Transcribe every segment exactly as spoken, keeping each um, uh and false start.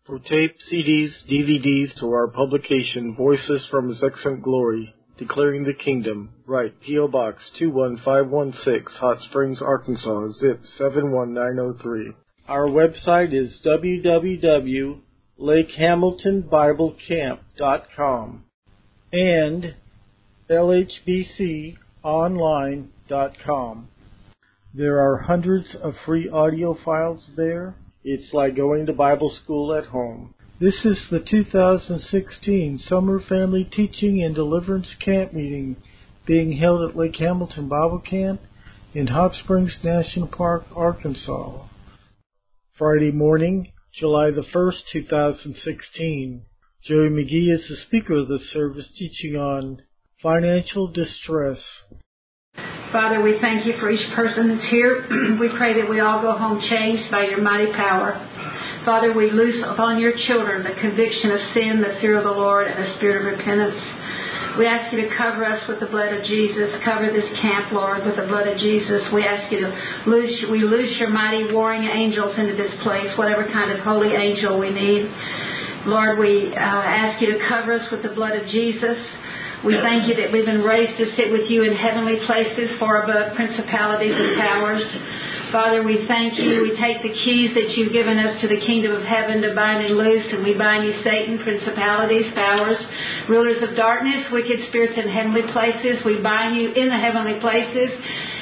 For tape, C Ds, D V Ds, to our publication, Voices from His Excellent Glory, Declaring the Kingdom, write P O Box two one five one six, Hot Springs, Arkansas, zip seven one nine zero three. Our website is w w w dot lake hamilton bible camp dot com and l h b c online dot com. There are hundreds of free audio files there. It's like going to Bible school at home. This is the two thousand sixteen Summer Family Teaching and Deliverance Camp Meeting being held at Lake Hamilton Bible Camp in Hot Springs National Park, Arkansas. Friday morning, July the first, two thousand sixteen. Joey McGee is the speaker of the service, teaching on financial distress. Father, we thank you for each person that's here. We pray that we all go home changed by your mighty power. Father, we loose upon your children the conviction of sin, the fear of the Lord, and a spirit of repentance. We ask you to cover us with the blood of Jesus. Cover this camp, Lord, with the blood of Jesus. We ask you to loose, we loose your mighty warring angels into this place, whatever kind of holy angel we need. Lord, we uh, ask you to cover us with the blood of Jesus. We thank you that we've been raised to sit with you in heavenly places far above principalities and powers. Father, we thank you. We take the keys that you've given us to the kingdom of heaven to bind and loose, and we bind you, Satan, principalities, powers, rulers of darkness, wicked spirits in heavenly places. We bind you in the heavenly places.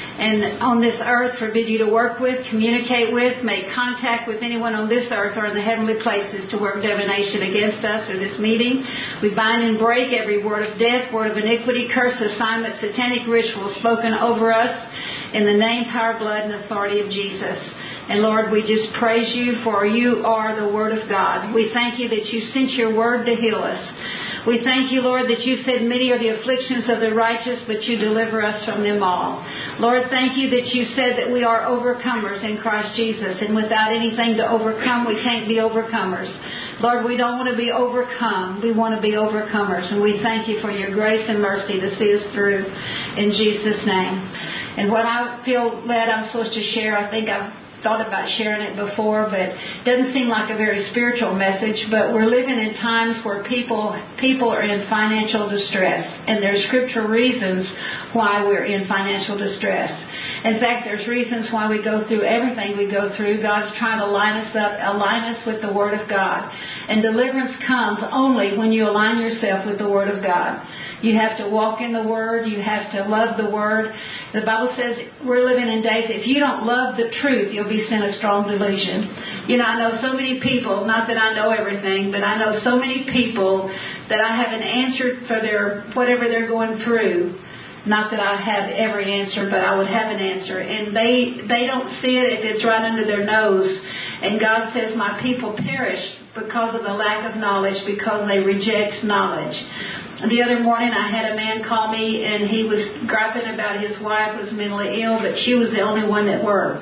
And on this earth, forbid you to work with, communicate with, make contact with anyone on this earth or in the heavenly places to work divination against us or this meeting. We bind and break every word of death, word of iniquity, curse, assignment, satanic ritual spoken over us in the name, power, blood, and authority of Jesus. And Lord, we just praise you, for you are the Word of God. We thank you that you sent your word to heal us. We thank you, Lord, that you said many are the afflictions of the righteous, but you deliver us from them all. Lord, thank you that you said that we are overcomers in Christ Jesus, and without anything to overcome, we can't be overcomers. Lord, we don't want to be overcome. We want to be overcomers, and we thank you for your grace and mercy to see us through in Jesus' name. And what I feel led I'm supposed to share, I think I've thought about sharing it before, but it doesn't seem like a very spiritual message. But we're living in times where people people are in financial distress, and there's scriptural reasons why we're in financial distress. In fact, there's reasons why we go through everything we go through. God's trying to line us up, align us with the Word of God. And deliverance comes only when you align yourself with the Word of God. You have to walk in the Word. You have to love the Word. The Bible says we're living in days, if you don't love the truth, you'll be sent a strong delusion. You know, I know so many people, not that I know everything, but I know so many people that I haven't answered for their whatever they're going through. Not that I have every answer, but I would have an answer. And they they don't see it if it's right under their nose. And God says, my people perish because of the lack of knowledge, because they reject knowledge. The other morning I had a man call me, and he was griping about his wife was mentally ill, but she was the only one that worked.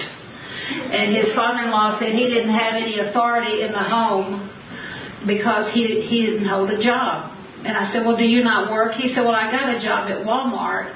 And his father-in-law said he didn't have any authority in the home because he he didn't hold a job. And I said, well, do you not work? He said, well, I got a job at Walmart.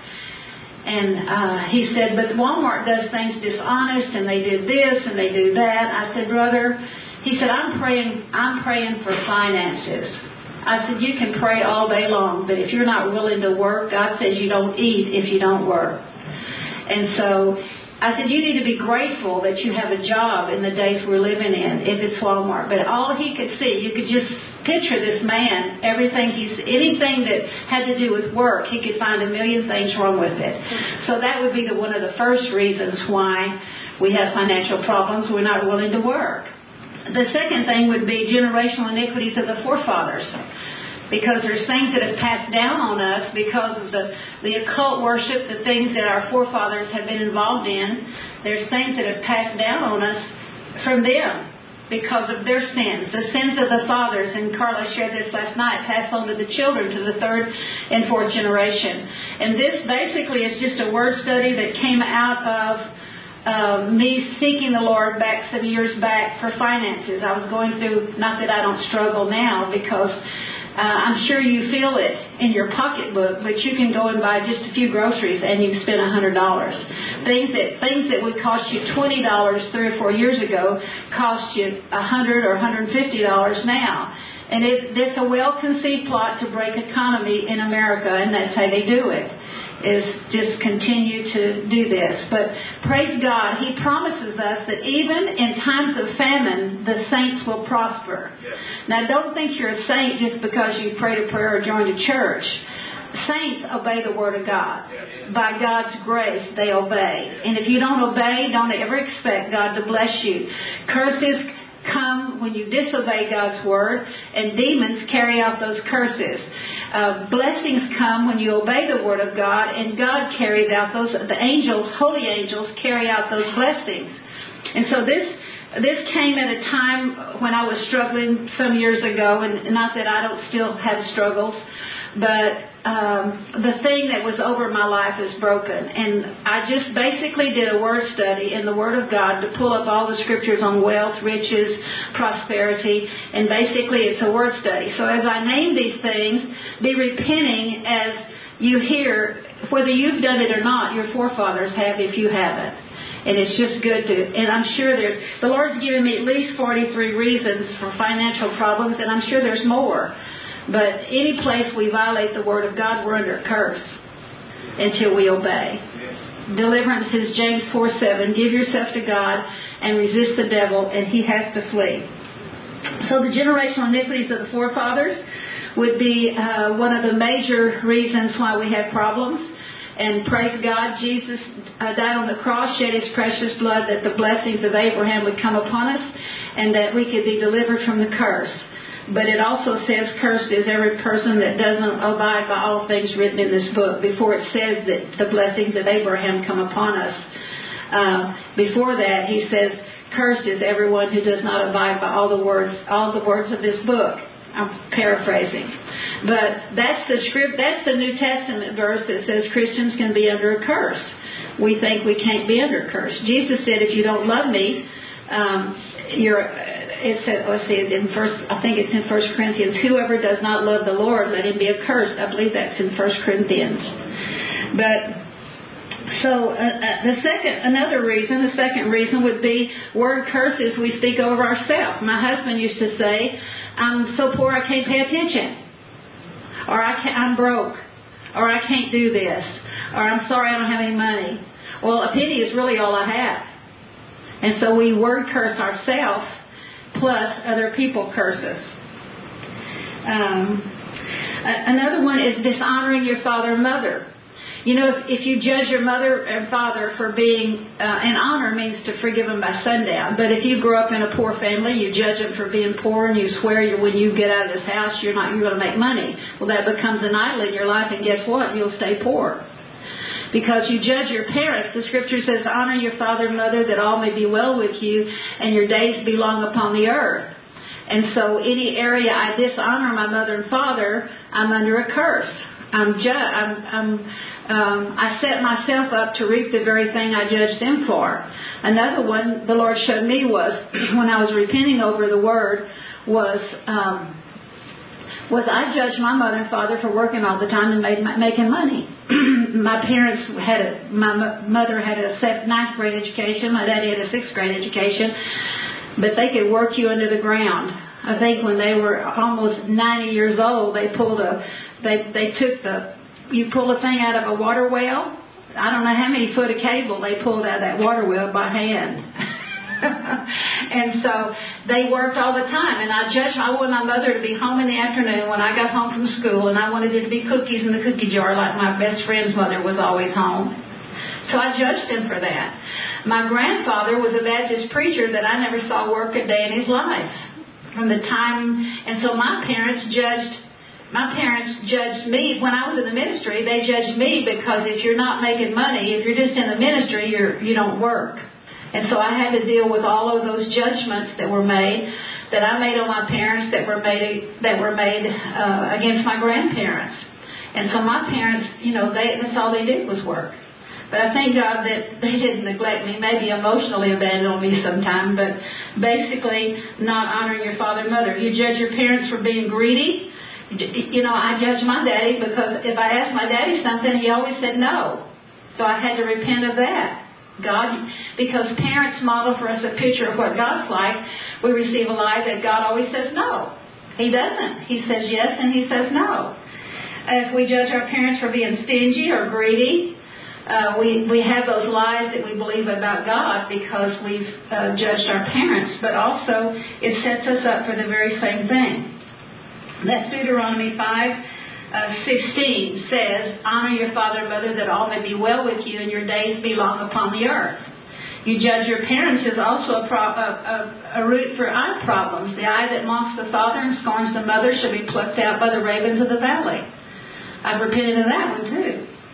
And uh, he said, but Walmart does things dishonest, and they do this and they do that. I said, brother, he said, I'm praying, I'm praying for finances. I said, you can pray all day long, but if you're not willing to work, God says you don't eat if you don't work. And so I said, you need to be grateful that you have a job in the days we're living in, if it's Walmart. But all he could see, you could just picture this man, everything he's, anything that had to do with work, he could find a million things wrong with it. So that would be the, one of the first reasons why we have financial problems. We're not willing to work. The second thing would be generational iniquities of the forefathers. Because there's things that have passed down on us because of the, the occult worship, the things that our forefathers have been involved in. There's things that have passed down on us from them because of their sins. The sins of the fathers, and Carla shared this last night, pass on to the children, to the third and fourth generation. And this basically is just a word study that came out of Uh, me seeking the Lord back some years back for finances. I was going through, not that I don't struggle now, because uh, I'm sure you feel it in your pocketbook, but you can go and buy just a few groceries and you've spent one hundred dollars. Things that things that would cost you twenty dollars three or four years ago cost you a hundred or one hundred fifty dollars now. And it, it's a well-conceived plot to break economy in America, and that's how they do it, is just continue to do this. But praise God, He promises us that even in times of famine, the saints will prosper. Yes. Now, don't think you're a saint just because you prayed a prayer or joined a church. Saints obey the Word of God. Yes. By God's grace, they obey. Yes. And if you don't obey, don't ever expect God to bless you. Curses come when you disobey God's Word, and demons carry out those curses. Uh, blessings come when you obey the Word of God, and God carries out those, the angels, holy angels, carry out those blessings. And so this this came at a time when I was struggling some years ago, and not that I don't still have struggles, but um, the thing that was over my life is broken. And I just basically did a word study in the Word of God to pull up all the scriptures on wealth, riches, prosperity, and basically it's a word study. So as I name these things, be repenting as you hear, whether you've done it or not, your forefathers have if you haven't. And it's just good to, and I'm sure there's, the Lord's given me at least forty-three reasons for financial problems, and I'm sure there's more. But any place we violate the Word of God, we're under a curse until we obey. Yes. Deliverance is James four seven. Give yourself to God and resist the devil, and he has to flee. So the generational iniquities of the forefathers would be uh, one of the major reasons why we have problems. And praise God, Jesus uh, died on the cross, shed His precious blood, that the blessings of Abraham would come upon us, and that we could be delivered from the curse. But it also says, cursed is every person that doesn't abide by all things written in this book. Before it says that the blessings of Abraham come upon us. Uh, before that, he says, cursed is everyone who does not abide by all the words, all the words of this book. I'm paraphrasing. But that's the script, that's the New Testament verse that says Christians can be under a curse. We think we can't be under a curse. Jesus said, if you don't love me, um, you're... It said, let's see, in first, I think it's in First Corinthians, whoever does not love the Lord, let him be accursed. I believe that's in First Corinthians. But, so, uh, uh, the second, another reason, the second reason would be word curses we speak over ourselves. My husband used to say, I'm so poor I can't pay attention. Or I can't, I'm broke. Or I can't do this. Or I'm sorry I don't have any money. Well, a penny is really all I have. And so we word curse ourselves, plus other people curses. Um, another one is dishonoring your father and mother. You know, if, if you judge your mother and father for being, uh, and honor means to forgive them by sundown. But if you grow up in a poor family, you judge them for being poor, and you swear you, when you get out of this house, you're not you're going to make money. Well, that becomes an idol in your life, and guess what? You'll stay poor. Because you judge your parents. The scripture says, honor your father and mother that all may be well with you and your days be long upon the earth. And so any area I dishonor my mother and father, I'm under a curse. I'm, ju- I'm, I'm um, I set myself up to reap the very thing I judged them for. Another one the Lord showed me was, when I was repenting over the word, was... Um, was I judged my mother and father for working all the time and made, making money. My parents had a, my mother had a ninth grade education, my daddy had a sixth grade education, but they could work you under the ground. I think when they were almost ninety years old, they pulled a, they they took the, you pull a thing out of a water well. I don't know how many foot of cable they pulled out of that water well by hand. And so they worked all the time, and I judged, I wanted my mother to be home in the afternoon when I got home from school, and I wanted there to be cookies in the cookie jar like my best friend's mother was always home. So I judged him for that. My grandfather was a Baptist preacher that I never saw work a day in his life. From the time, and so my parents judged My parents judged me when I was in the ministry. They judged me because if you're not making money, if you're just in the ministry, you're you don't work. And so I had to deal with all of those judgments that were made, that I made on my parents, that were made that were made uh, against my grandparents. And so my parents, you know, they that's all they did was work. But I thank God that they didn't neglect me, maybe emotionally abandon me sometime, but basically not honoring your father and mother. You judge your parents for being greedy. You know, I judged my daddy because if I asked my daddy something, he always said no. So I had to repent of that. God, because parents model for us a picture of what God's like, we receive a lie that God always says no. He doesn't. He says yes and He says no. If we judge our parents for being stingy or greedy, uh, we, we have those lies that we believe about God because we've uh, judged our parents. But also, it sets us up for the very same thing. That's Deuteronomy five. Uh, sixteen says, honor your father and mother that all may be well with you and your days be long upon the earth. You judge your parents is also a, pro- a, a, a root for eye problems. The eye that mocks the father and scorns the mother shall be plucked out by the ravens of the valley. I've repented of that one too.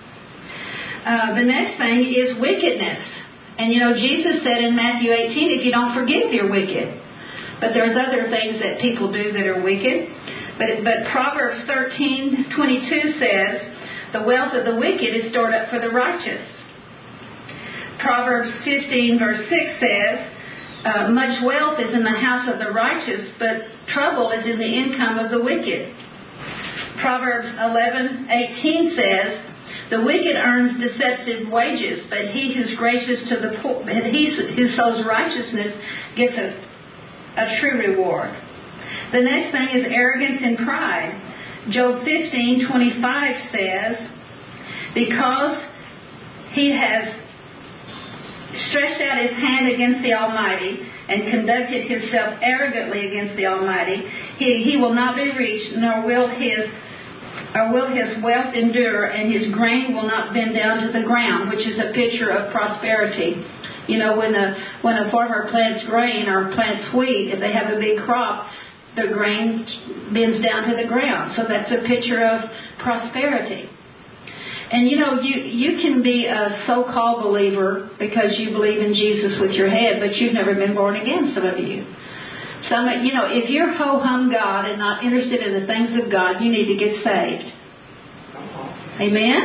Uh, the next thing is wickedness. And you know, Jesus said in Matthew eighteen, if you don't forgive, you're wicked. But there's other things that people do that are wicked. But, but Proverbs thirteen twenty-two says, the wealth of the wicked is stored up for the righteous. Proverbs fifteen verse six says, uh, much wealth is in the house of the righteous, but trouble is in the income of the wicked. Proverbs eleven eighteen says, the wicked earns deceptive wages, but he who's gracious to the poor, he who sows righteousness gets a, a true reward. The next thing is arrogance and pride. Job fifteen twenty-five says, because he has stretched out his hand against the Almighty and conducted himself arrogantly against the Almighty, he, he will not be reached, nor will his or will his wealth endure, and his grain will not bend down to the ground, which is a picture of prosperity. You know, when a when a farmer plants grain or plants wheat, if they have a big crop, the grain bends down to the ground. So that's a picture of prosperity. And you know, you, you can be a so-called believer because you believe in Jesus with your head, but you've never been born again, some of you. Some, you know, if you're ho-hum God and not interested in the things of God, you need to get saved. Amen?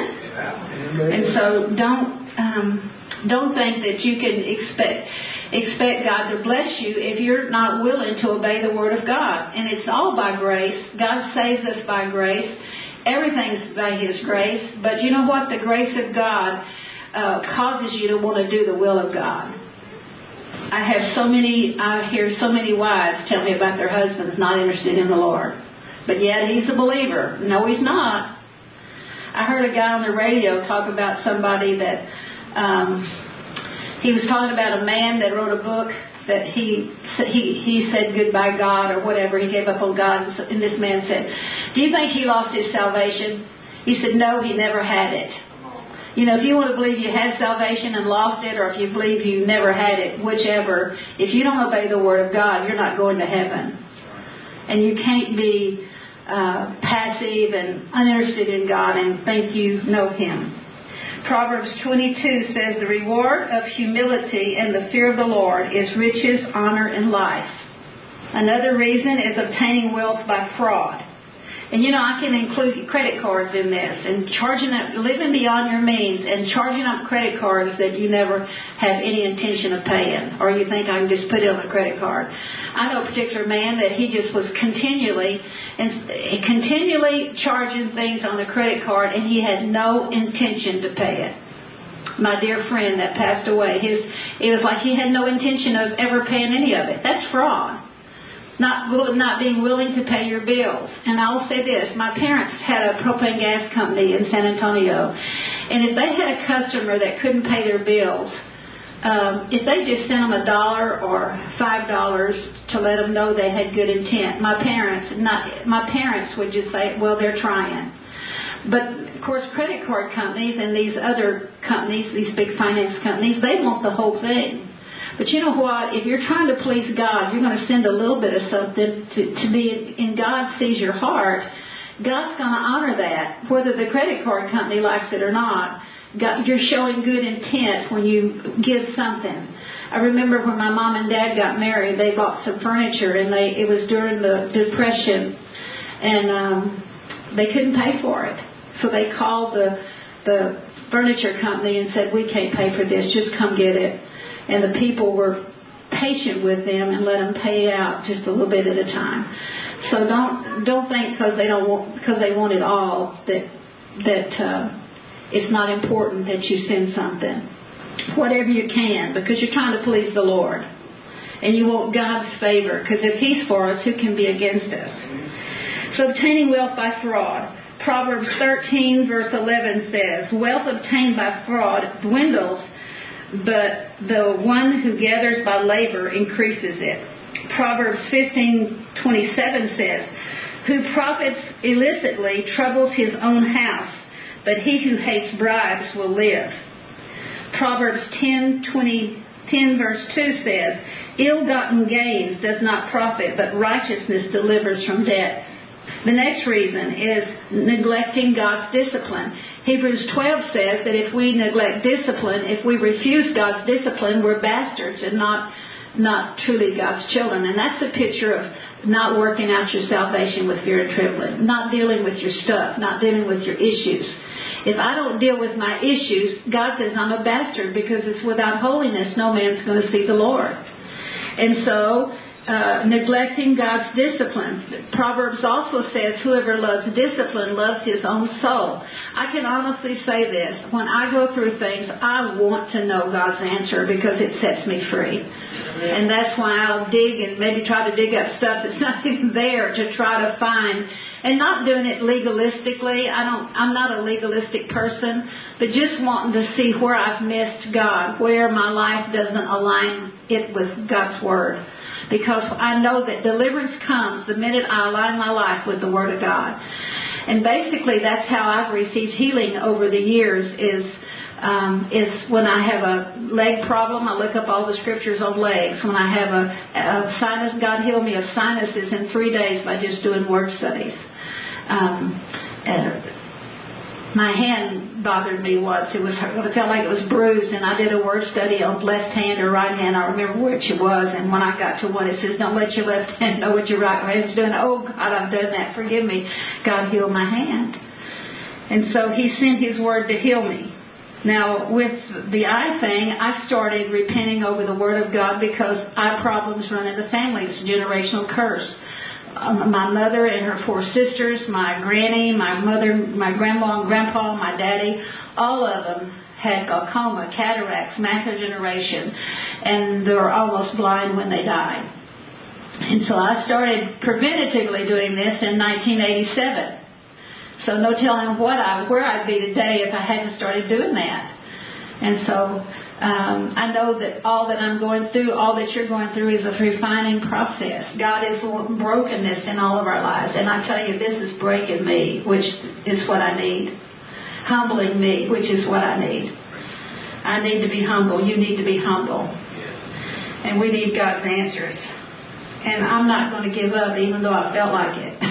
And so don't um, don't think that you can expect expect God to bless you if you're not willing to obey the Word of God. And it's all by grace. God saves us by grace. Everything's by His grace. But you know what? The grace of God uh, causes you to want to do the will of God. I have so many, I hear so many wives tell me about their husbands not interested in the Lord. But yet he's a believer. No, he's not. I heard a guy on the radio talk about somebody that, um, he was talking about a man that wrote a book that he, he, he said goodbye God or whatever. He gave up on God. And this man said, do you think he lost his salvation? He said, no, he never had it. You know, if you want to believe you had salvation and lost it, or if you believe you never had it, whichever, if you don't obey the Word of God, you're not going to heaven. And you can't be uh, passive and uninterested in God and think you know Him. Proverbs twenty-two says, the reward of humility and the fear of the Lord is riches, honor, and life. Another reason is obtaining wealth by fraud. And, you know, I can include credit cards in this, and charging up, living beyond your means and charging up credit cards that you never have any intention of paying, or you think I can just put it on a credit card. I know a particular man that he just was continually and continually charging things on the credit card, and he had no intention to pay it. My dear friend that passed away, his it was like he had no intention of ever paying any of it. That's fraud. Not not being willing to pay your bills. And I'll say this, my parents had a propane gas company in San Antonio, and if they had a customer that couldn't pay their bills, um, if they just sent them a dollar or five dollars to let them know they had good intent, my parents not my parents would just say, well, they're trying. But of course, credit card companies and these other companies, these big finance companies, they want the whole thing. But you know what? If you're trying to please God, you're going to send a little bit of something to, to be, and God sees your heart. God's going to honor that, whether the credit card company likes it or not. God, you're showing good intent when you give something. I remember when my mom and dad got married, they bought some furniture, and they it was during the Depression, and um, they couldn't pay for it. So they called the the furniture company and said, we can't pay for this, just come get it. And the people were patient with them and let them pay out just a little bit at a time. So don't don't think because they don't want because they want it all that that uh, it's not important that you send something. whatever you can, because you're trying to please the Lord. And you want God's favor, because if He's for us, who can be against us? So obtaining wealth by fraud. Proverbs thirteen verse eleven says, wealth obtained by fraud dwindles, but the one who gathers by labor increases it. Proverbs fifteen twenty-seven says, who profits illicitly troubles his own house, but he who hates bribes will live. Proverbs ten twenty, ten verse two says, ill-gotten gains does not profit, but righteousness delivers from debt. The next reason is neglecting God's discipline. Hebrews twelve says that if we neglect discipline, if we refuse God's discipline, we're bastards and not not truly God's children. And that's a picture of not working out your salvation with fear and trembling, not dealing with your stuff, not dealing with your issues. If I don't deal with my issues, God says I'm a bastard, because it's without holiness no man's going to see the Lord. And so Uh, neglecting God's discipline. Proverbs also says, whoever loves discipline loves his own soul. I can honestly say this. When I go through things, I want to know God's answer, because it sets me free. And that's why I'll dig and maybe try to dig up stuff that's not even there to try to find. And not doing it legalistically. I don't, I'm not a legalistic person, but just wanting to see where I've missed God, where my life doesn't align it with God's Word. Because I know that deliverance comes the minute I align my life with the Word of God. And basically that's how I've received healing over the years is um, is when I have a leg problem, I look up all the scriptures on legs. When I have a, a sinus, God healed me of sinuses in three days by just doing word studies. Um, and my hand bothered me once. It was it felt like it was bruised, and I did a word study on left hand or right hand. I remember which it was, and when I got to one, it says, don't let your left hand know what your right hand's doing. Oh, God, I've done that. Forgive me. God healed my hand. And so He sent His Word to heal me. Now, with the eye thing, I started repenting over the Word of God, because eye problems run in the family. It's a generational curse. Um, my mother and her four sisters, my granny, my mother, my grandma and grandpa, my daddy, all of them had glaucoma, cataracts, macular degeneration, and they were almost blind when they died. And so I started preventatively doing this in nineteen eighty-seven. So no telling what I, where I'd be today if I hadn't started doing that. And so Um, I know that all that I'm going through, all that you're going through is a refining process. God is brokenness in all of our lives. And I tell you, this is breaking me, which is what I need. Humbling me, which is what I need. I need to be humble. You need to be humble. And we need God's answers. And I'm not going to give up, even though I felt like it.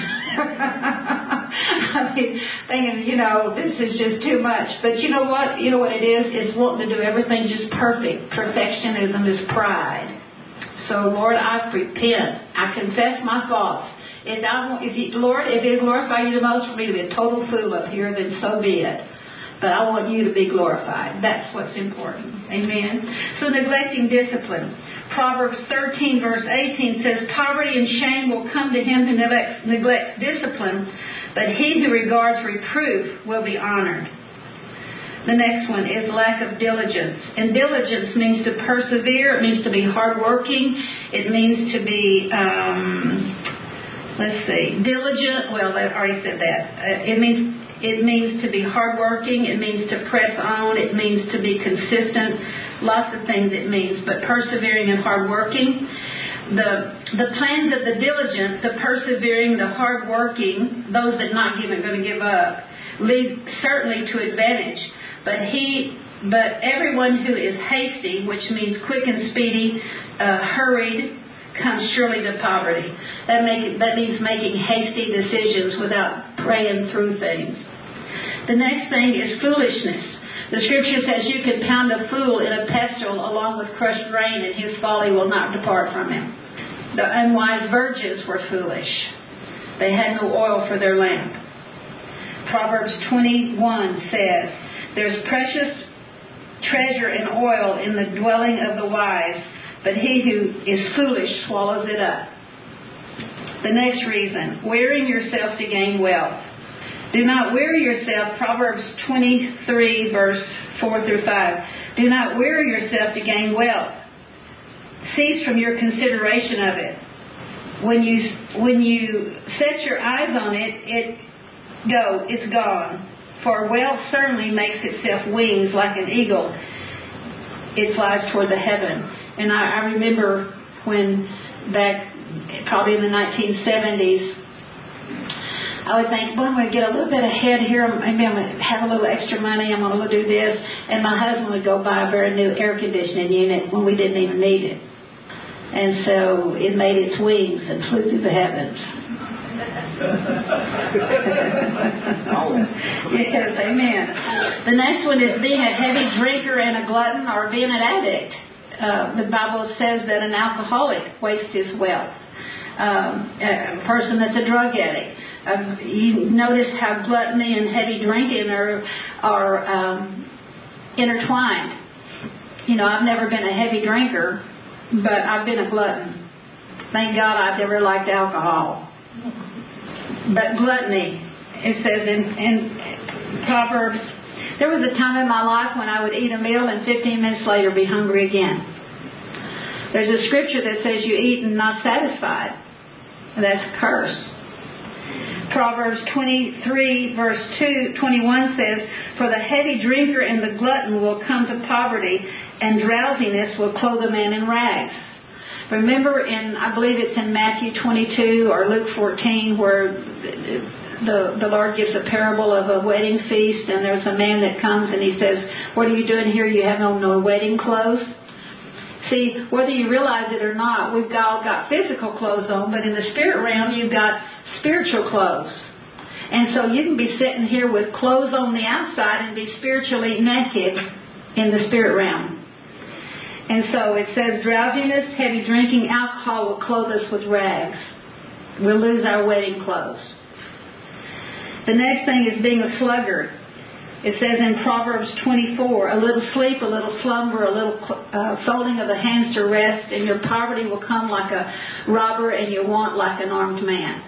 I mean, thinking, you know, this is just too much. But you know what? You know what it is? It's wanting to do everything just perfect. Perfectionism is pride. So, Lord, I repent. I confess my faults. If, I, if you, Lord, if it glorify you the most for me to be a total fool up here, then so be it. But I want you to be glorified. That's what's important. Amen. So neglecting discipline. Proverbs thirteen verse eighteen says, poverty and shame will come to him who neglects, neglects discipline, but he who regards reproof will be honored. The next one is lack of diligence. And diligence means to persevere. It means to be hardworking. It means to be, um, let's see, diligent. Well, I already said that. Uh, it means It means to be hardworking. It means to press on. It means to be consistent. Lots of things it means. But persevering and hardworking. The the plans of the diligent, the persevering, the hardworking, those that not give are going to give up, lead certainly to advantage. But he, but everyone who is hasty, which means quick and speedy, uh, hurried, comes surely to poverty. That make that means making hasty decisions without praying through things. The next thing is foolishness. The scripture says you can pound a fool in a pestle along with crushed grain, and his folly will not depart from him. The unwise virgins were foolish. They had no oil for their lamp. Proverbs twenty-one says, there's precious treasure in oil in the dwelling of the wise, but he who is foolish swallows it up. The next reason, wearing yourself to gain wealth. Do not weary yourself, Proverbs twenty-three, verse four through five. Do not weary yourself to gain wealth. Cease from your consideration of it. When you when you set your eyes on it, it go, it's gone. For wealth certainly makes itself wings like an eagle. It flies toward the heaven. And I, I remember when back probably in the nineteen seventies, I would think, well, I'm going to get a little bit ahead here. Maybe I'm going to have a little extra money. I'm going to do this. And my husband would go buy a very new air conditioning unit when we didn't even need it. And so it made its wings and flew through the heavens. Yes, amen. The next one is being a heavy drinker and a glutton, or being an addict. Uh, the Bible says that an alcoholic wastes his wealth. Um, a person that's a drug addict. Um, you notice how gluttony and heavy drinking are are um, intertwined. You know, I've never been a heavy drinker, but I've been a glutton. Thank God I've never liked alcohol. But gluttony, it says in, in Proverbs, there was a time in my life when I would eat a meal and fifteen minutes later be hungry again. There's a scripture that says you eat and not satisfied. That's a curse. Proverbs twenty-three, verse two, twenty-one says, for the heavy drinker and the glutton will come to poverty, and drowsiness will clothe a man in rags. Remember in, I believe it's in Matthew twenty-two or Luke fourteen, where the, the Lord gives a parable of a wedding feast, and there's a man that comes and he says, what are you doing here? You have on no wedding clothes. See, whether you realize it or not, we've all got physical clothes on, but in the spirit realm, you've got spiritual clothes. And so you can be sitting here with clothes on the outside and be spiritually naked in the spirit realm. And so it says, drowsiness, heavy drinking, alcohol will clothe us with rags. We'll lose our wedding clothes. The next thing is being a sluggard. It says in Proverbs twenty-four, a little sleep, a little slumber, a little uh, folding of the hands to rest, and your poverty will come like a robber and your want like an armed man.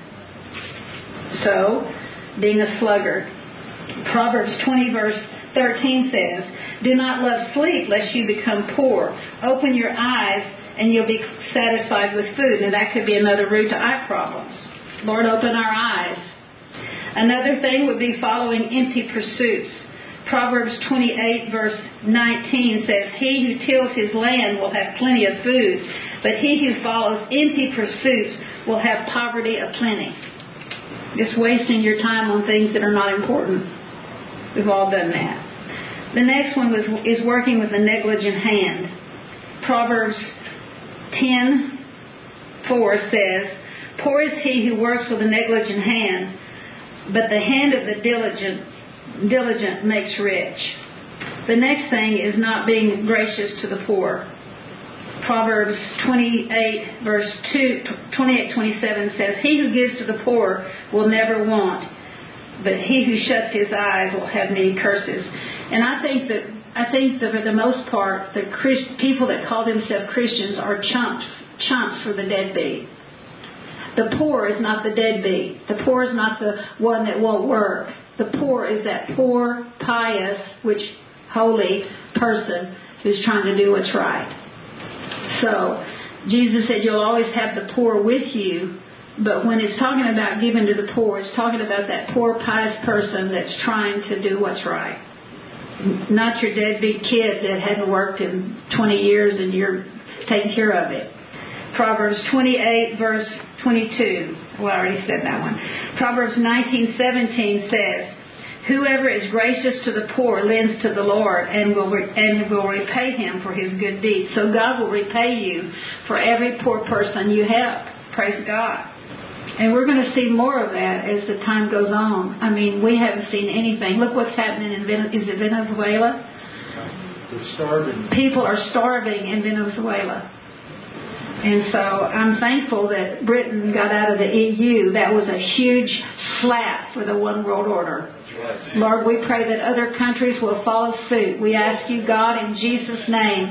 So, being a sluggard. Proverbs twenty, verse thirteen says, do not love sleep lest you become poor. Open your eyes and you'll be satisfied with food. Now that could be another route to eye problems. Lord, open our eyes. Another thing would be following empty pursuits. Proverbs twenty-eight, verse nineteen says, he who tills his land will have plenty of food, but he who follows empty pursuits will have poverty of plenty. Just wasting your time on things that are not important. We've all done that. The next one was is working with a negligent hand. Proverbs ten four says, poor is he who works with a negligent hand, but the hand of the diligent diligent makes rich. The next thing is not being gracious to the poor. Proverbs twenty-eight, verse two, twenty-eight, twenty-seven says, he who gives to the poor will never want, but he who shuts his eyes will have many curses. And I think that I think that for the most part, the Christ, people that call themselves Christians are chumps, chumps for the deadbeat. The poor is not the deadbeat. The poor is not the one that won't work. The poor is that poor, pious, which holy person who's trying to do what's right. So, Jesus said you'll always have the poor with you, but when it's talking about giving to the poor, it's talking about that poor, pious person that's trying to do what's right. Not your deadbeat kid that hadn't worked in twenty years and you're taking care of it. Proverbs twenty-eight, verse twenty-two. Well, I already said that one. Proverbs nineteen seventeen says, whoever is gracious to the poor lends to the Lord and will re- and will repay him for his good deeds. So God will repay you for every poor person you help. Praise God. And we're going to see more of that as the time goes on. I mean, we haven't seen anything. Look what's happening in Ven- is it Venezuela? They're starving. People are starving in Venezuela. And so I'm thankful that Britain got out of the E U. That was a huge slap for the one world order. Lord, we pray that other countries will follow suit. We ask you, God, in Jesus' name,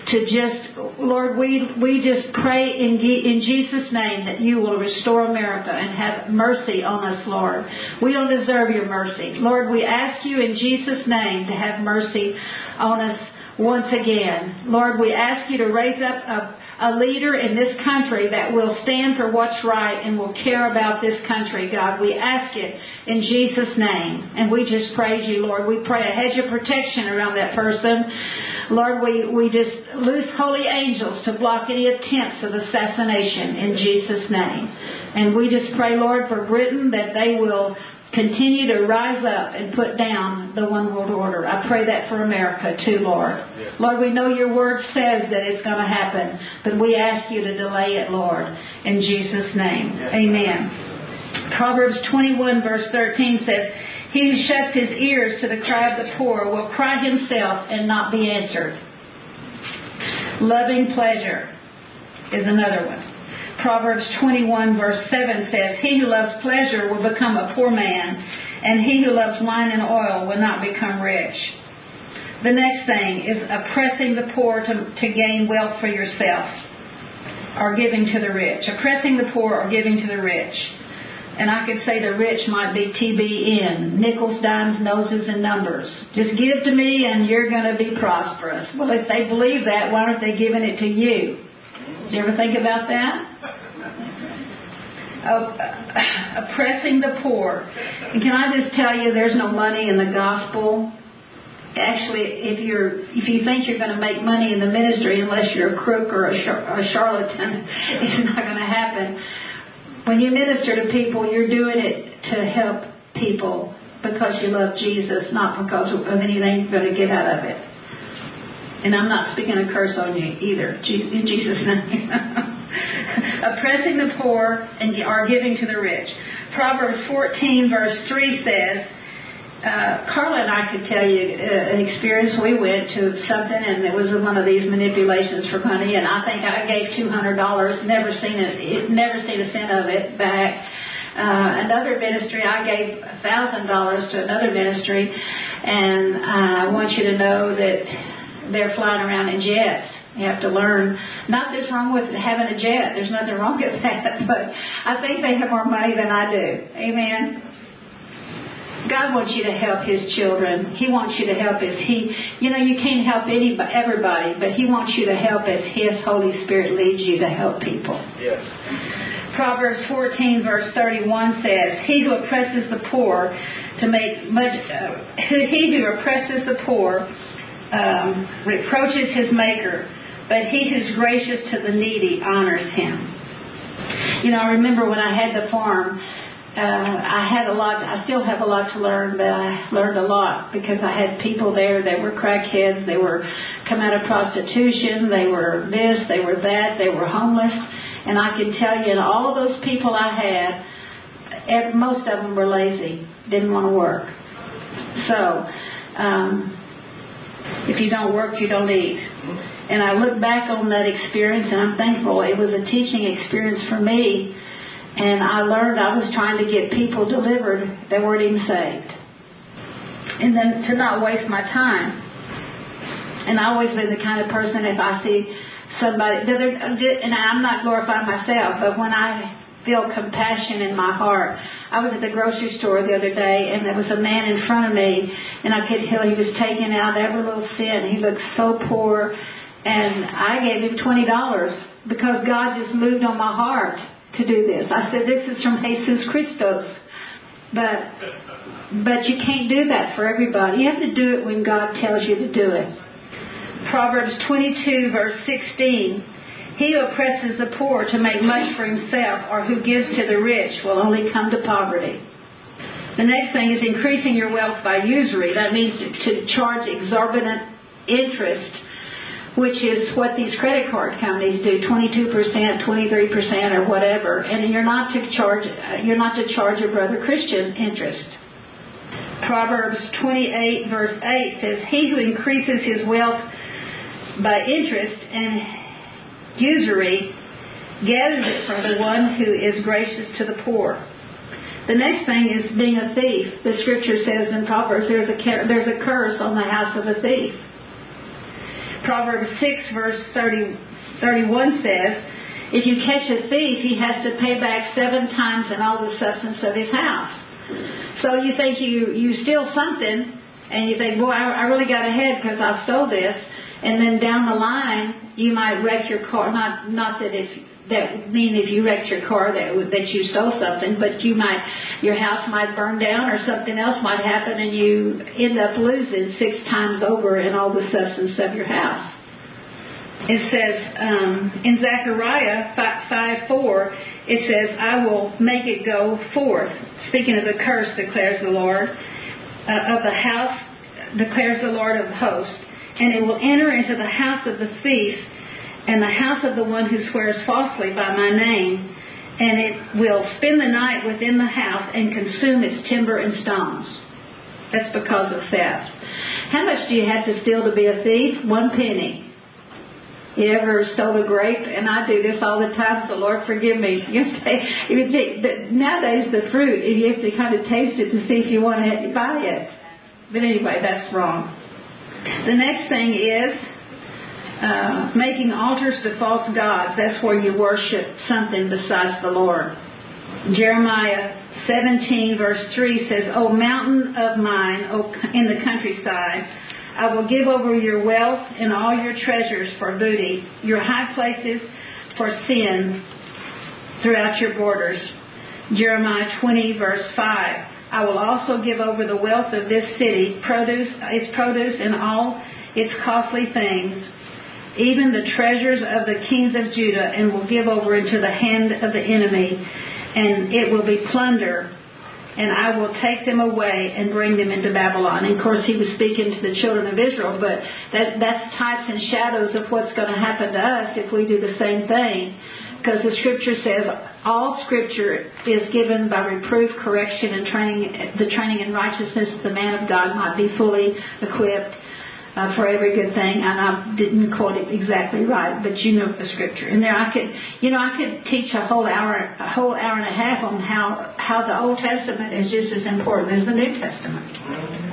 to just, Lord, we we just pray in, in Jesus' name that you will restore America and have mercy on us, Lord. We don't deserve your mercy. Lord, we ask you in Jesus' name to have mercy on us once again. Lord, we ask you to raise up a, a leader in this country that will stand for what's right and will care about this country, God. We ask it in Jesus' name. And we just praise you, Lord. We pray a hedge of protection around that person. Lord, we, we just loose holy angels to block any attempts of assassination in Jesus' name. And we just pray, Lord, for Britain that they will continue to rise up and put down the one world order. I pray that for America too, Lord. Yes. Lord, we know your word says that it's going to happen, but we ask you to delay it, Lord, in Jesus' name. Yes. Amen. Proverbs twenty-one verse thirteen says, he who shuts his ears to the cry of the poor will cry himself and not be answered. Loving pleasure is another one. Proverbs twenty-one verse seven says, he who loves pleasure will become a poor man, and he who loves wine and oil will not become rich. The next thing is oppressing the poor to, to gain wealth for yourself, or giving to the rich. Oppressing the poor or giving to the rich. And I could say the rich might be T B N, nickels, dimes, noses, and numbers. Just give to me and you're going to be prosperous. Well, if they believe that, why aren't they giving it to you? Did you ever think about that? Uh, oppressing the poor. And can I just tell you, there's no money in the gospel. Actually, if you're if you think you're going to make money in the ministry, unless you're a crook or a, char- a charlatan, it's not going to happen. When you minister to people, you're doing it to help people because you love Jesus, not because of anything you're going to get out of it. And I'm not speaking a curse on you either, in Jesus' name. Oppressing the poor and are giving to the rich. Proverbs fourteen verse three says, uh, Carla and I could tell you uh, an experience. We went to something and it was one of these manipulations for money, and I think I gave two hundred dollars, never seen it, never seen a cent of it back. Uh, another ministry, I gave one thousand dollars to another ministry, and uh, I want you to know that they're flying around in jets. You have to learn. Not there's wrong with having a jet. There's nothing wrong with that. But I think they have more money than I do. Amen. God wants you to help His children. He wants you to help as He, you know, you can't help anybody, everybody, but He wants you to help as His Holy Spirit leads you to help people. Yes. Proverbs fourteen verse thirty-one says, he who oppresses the poor to make much, uh, he who oppresses the poor Um, reproaches his maker, but he who's gracious to the needy honors him. You know, I remember when I had the farm, uh, I had a lot, I still have a lot to learn, but I learned a lot because I had people there that were crackheads, they were come out of prostitution, they were this, they were that, they were homeless, and I can tell you, and all of those people I had, most of them were lazy, didn't want to work. So, um, if you don't work, you don't eat. And I look back on that experience and I'm thankful. It was a teaching experience for me. And I learned I was trying to get people delivered that weren't even saved. And then to not waste my time. And I've always been the kind of person, if I see somebody, and I'm not glorifying myself, but when I feel compassion in my heart. I was at the grocery store the other day, and there was a man in front of me, and I could tell he was taking out every little cent. He looked so poor, and I gave him twenty dollars because God just moved on my heart to do this. I said, this is from Jesus Christos. But but you can't do that for everybody. You have to do it when God tells you to do it. Proverbs twenty-two, verse sixteen. He who oppresses the poor to make much for himself, or who gives to the rich, will only come to poverty. The next thing is increasing your wealth by usury. That means to, to charge exorbitant interest, which is what these credit card companies do, twenty-two percent, twenty-three percent, or whatever. And you're not to charge, you're not to charge a brother Christian interest. Proverbs twenty-eight, verse eight says, he who increases his wealth by interest and usury gathers it from the one who is gracious to the poor. The next thing is being a thief. The scripture says in Proverbs, there's a there's a curse on the house of a thief. Proverbs six, verse thirty, thirty-one says, if you catch a thief, he has to pay back seven times in all the substance of his house. So you think you, you steal something, and you think, boy, I, I really got ahead because I stole this. And then down the line, you might wreck your car. Not not that if that would mean if you wrecked your car that that you stole something, but you might your house might burn down or something else might happen, and you end up losing six times over in all the substance of your house. It says um, in Zechariah five four, it says, I will make it go forth. Speaking of the curse, declares the Lord, uh, of the house, declares the Lord of hosts, and it will enter into the house of the thief and the house of the one who swears falsely by my name, and it will spend the night within the house and consume its timber and stones. That's because of theft. How much do you have to steal to be a thief? One penny. You ever stole a grape? And I do this all the time, so Lord forgive me. You have to, if you take, the, nowadays the fruit, you have to kind of taste it to see if you want to buy it. But anyway, that's wrong. The next thing is uh, making altars to false gods. That's where you worship something besides the Lord. Jeremiah seventeen verse three says, O mountain of mine, O in the countryside, I will give over your wealth and all your treasures for booty, your high places for sin throughout your borders. Jeremiah twenty verse five. I will also give over the wealth of this city, produce its produce and all its costly things, even the treasures of the kings of Judah, and will give over into the hand of the enemy, and it will be plunder, and I will take them away and bring them into Babylon. And of course, he was speaking to the children of Israel, but that, that's types and shadows of what's going to happen to us if we do the same thing. Because the Scripture says all Scripture is given by reproof, correction, and training, the training in righteousness, the man of God might be fully equipped uh, for every good thing. And I didn't quote it exactly right, but you know the Scripture. And there, I could, you know, I could teach a whole hour, a whole hour and a half on how how the Old Testament is just as important as the New Testament.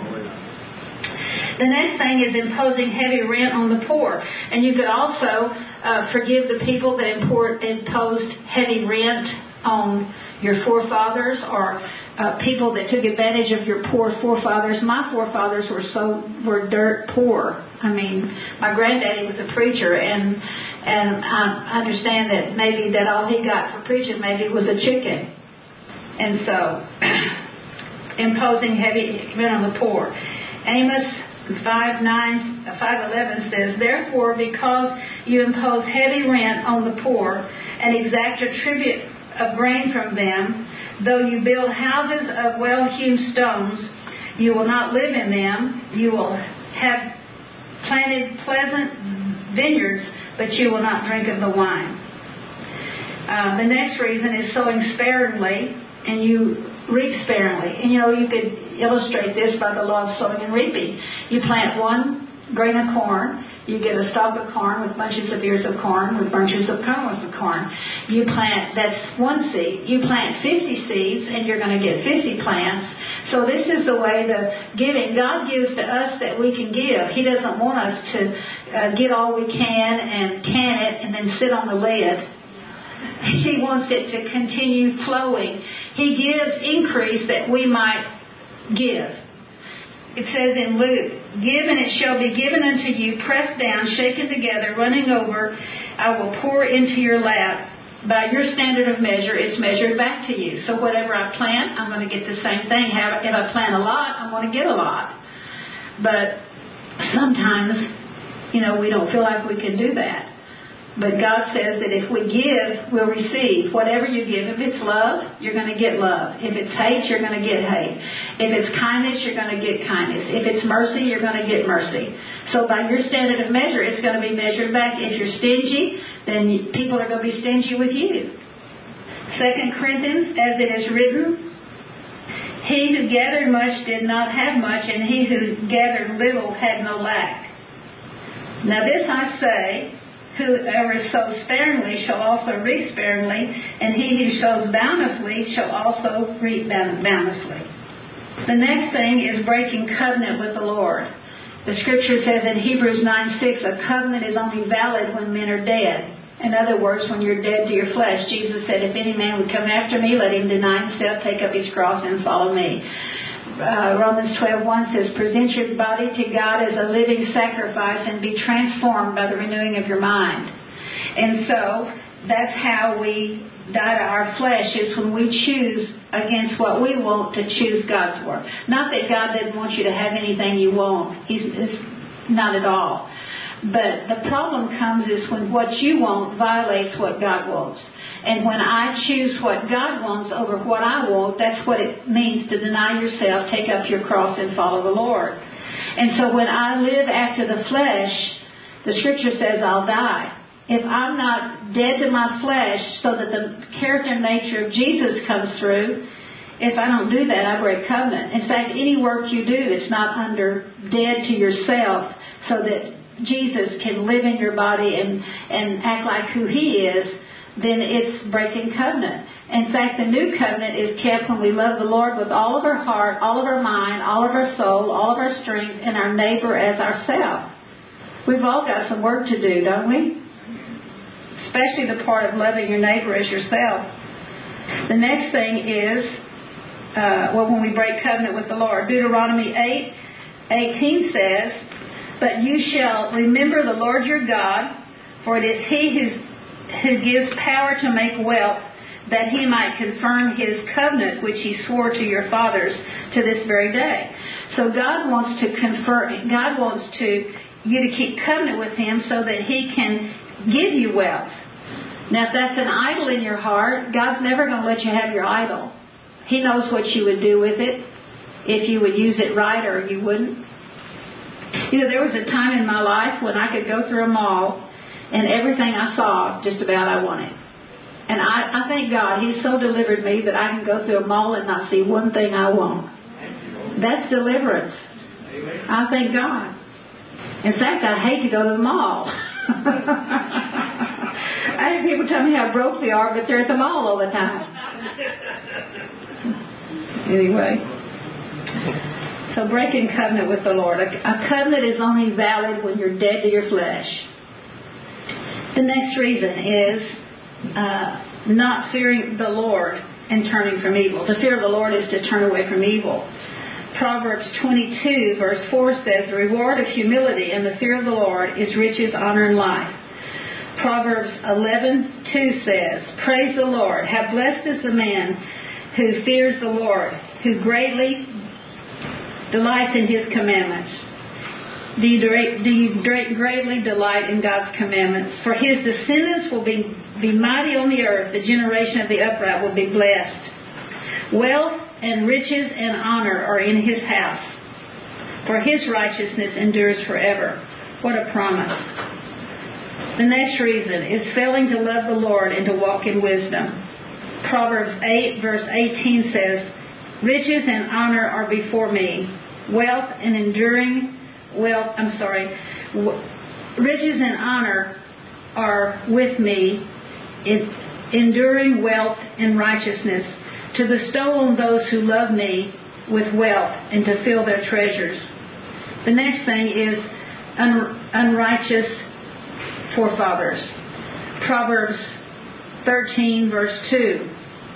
The next thing is imposing heavy rent on the poor. And you could also uh, forgive the people that import, imposed heavy rent on your forefathers, or uh, people that took advantage of your poor forefathers. My forefathers were so were dirt poor. I mean, my granddaddy was a preacher, and and I understand that maybe that all he got for preaching maybe was a chicken. And so, imposing heavy rent on the poor. Amos five nine, five eleven says, therefore, because you impose heavy rent on the poor and exact a tribute of grain from them, though you build houses of well-hewn stones, you will not live in them. You will have planted pleasant vineyards, but you will not drink of the wine. Uh, the next reason is sowing sparingly, and you reap sparingly. And you know, you could illustrate this by the law of sowing and reaping. You plant one grain of corn, you get a stalk of corn with bunches of ears of corn with bunches of kernels of corn. You plant, that's one seed. You plant fifty seeds and you're going to get fifty plants. So this is the way the giving, God gives to us that we can give. He doesn't want us to uh, get all we can and can it and then sit on the lid. He wants it to continue flowing. He gives increase that we might give. It says in Luke, give and it shall be given unto you, pressed down, shaken together, running over, I will pour into your lap. By your standard of measure, it's measured back to you. So whatever I plant, I'm going to get the same thing. If I plant a lot, I'm going to get a lot. But sometimes, you know, we don't feel like we can do that. But God says that if we give, we'll receive. Whatever you give, if it's love, you're going to get love. If it's hate, you're going to get hate. If it's kindness, you're going to get kindness. If it's mercy, you're going to get mercy. So by your standard of measure, it's going to be measured back. If you're stingy, then people are going to be stingy with you. Second Corinthians, as it is written, he who gathered much did not have much, and he who gathered little had no lack. Now this I say, whoever sows sparingly shall also reap sparingly, and he who sows bountifully shall also reap bountifully. The next thing is breaking covenant with the Lord. The scripture says in Hebrews nine six, a covenant is only valid when men are dead. In other words, when you're dead to your flesh. Jesus said, if any man would come after me, let him deny himself, take up his cross, and follow me. Uh, Romans twelve one says, present your body to God as a living sacrifice and be transformed by the renewing of your mind. And so that's how we die to our flesh, is when we choose against what we want to choose God's word. Not that God doesn't want you to have anything you want. He's it's not at all. But the problem comes is when what you want violates what God wants. And when I choose what God wants over what I want, that's what it means to deny yourself, take up your cross, and follow the Lord. And so when I live after the flesh, the scripture says I'll die. If I'm not dead to my flesh so that the character and nature of Jesus comes through, if I don't do that, I break covenant. In fact, any work you do that's not under dead to yourself so that Jesus can live in your body and, and act like who He is, then it's breaking covenant. In fact, the new covenant is kept when we love the Lord with all of our heart, all of our mind, all of our soul, all of our strength, and our neighbor as ourselves. We've all got some work to do, don't we? Especially the part of loving your neighbor as yourself. The next thing is, uh, well, when we break covenant with the Lord. Deuteronomy eight eighteen says, but you shall remember the Lord your God, for it is He who, who gives power to make wealth, that He might confirm His covenant, which He swore to your fathers to this very day. So God wants to confer, God wants to you to keep covenant with Him so that He can give you wealth. Now, if that's an idol in your heart, God's never going to let you have your idol. He knows what you would do with it, if you would use it right or you wouldn't. You know, there was a time in my life when I could go through a mall and everything I saw, just about I wanted. And I, I thank God He's so delivered me that I can go through a mall and not see one thing I want. That's deliverance. I thank God. In fact, I hate to go to the mall. I have people tell me how broke they are, but they're at the mall all the time. Anyway. So breaking covenant with the Lord. A, a covenant is only valid when you're dead to your flesh. The next reason is uh, not fearing the Lord and turning from evil. To fear the Lord is to turn away from evil. Proverbs twenty-two verse four says, the reward of humility and the fear of the Lord is riches, honor, and life. Proverbs eleven two says, praise the Lord. How blessed is the man who fears the Lord, who greatly delights in His commandments. Do you, do you greatly delight in God's commandments? For His descendants will be, be mighty on the earth. The generation of the upright will be blessed. Wealth and riches and honor are in His house, for His righteousness endures forever. What a promise. The next reason is failing to love the Lord and to walk in wisdom. Proverbs eight verse eighteen says, riches and honor are before me, wealth and enduring wealth, I'm sorry, w- riches and honor are with me, in, enduring wealth and righteousness, to bestow on those who love me with wealth and to fill their treasures. The next thing is un- unrighteous forefathers. Proverbs thirteen verse two.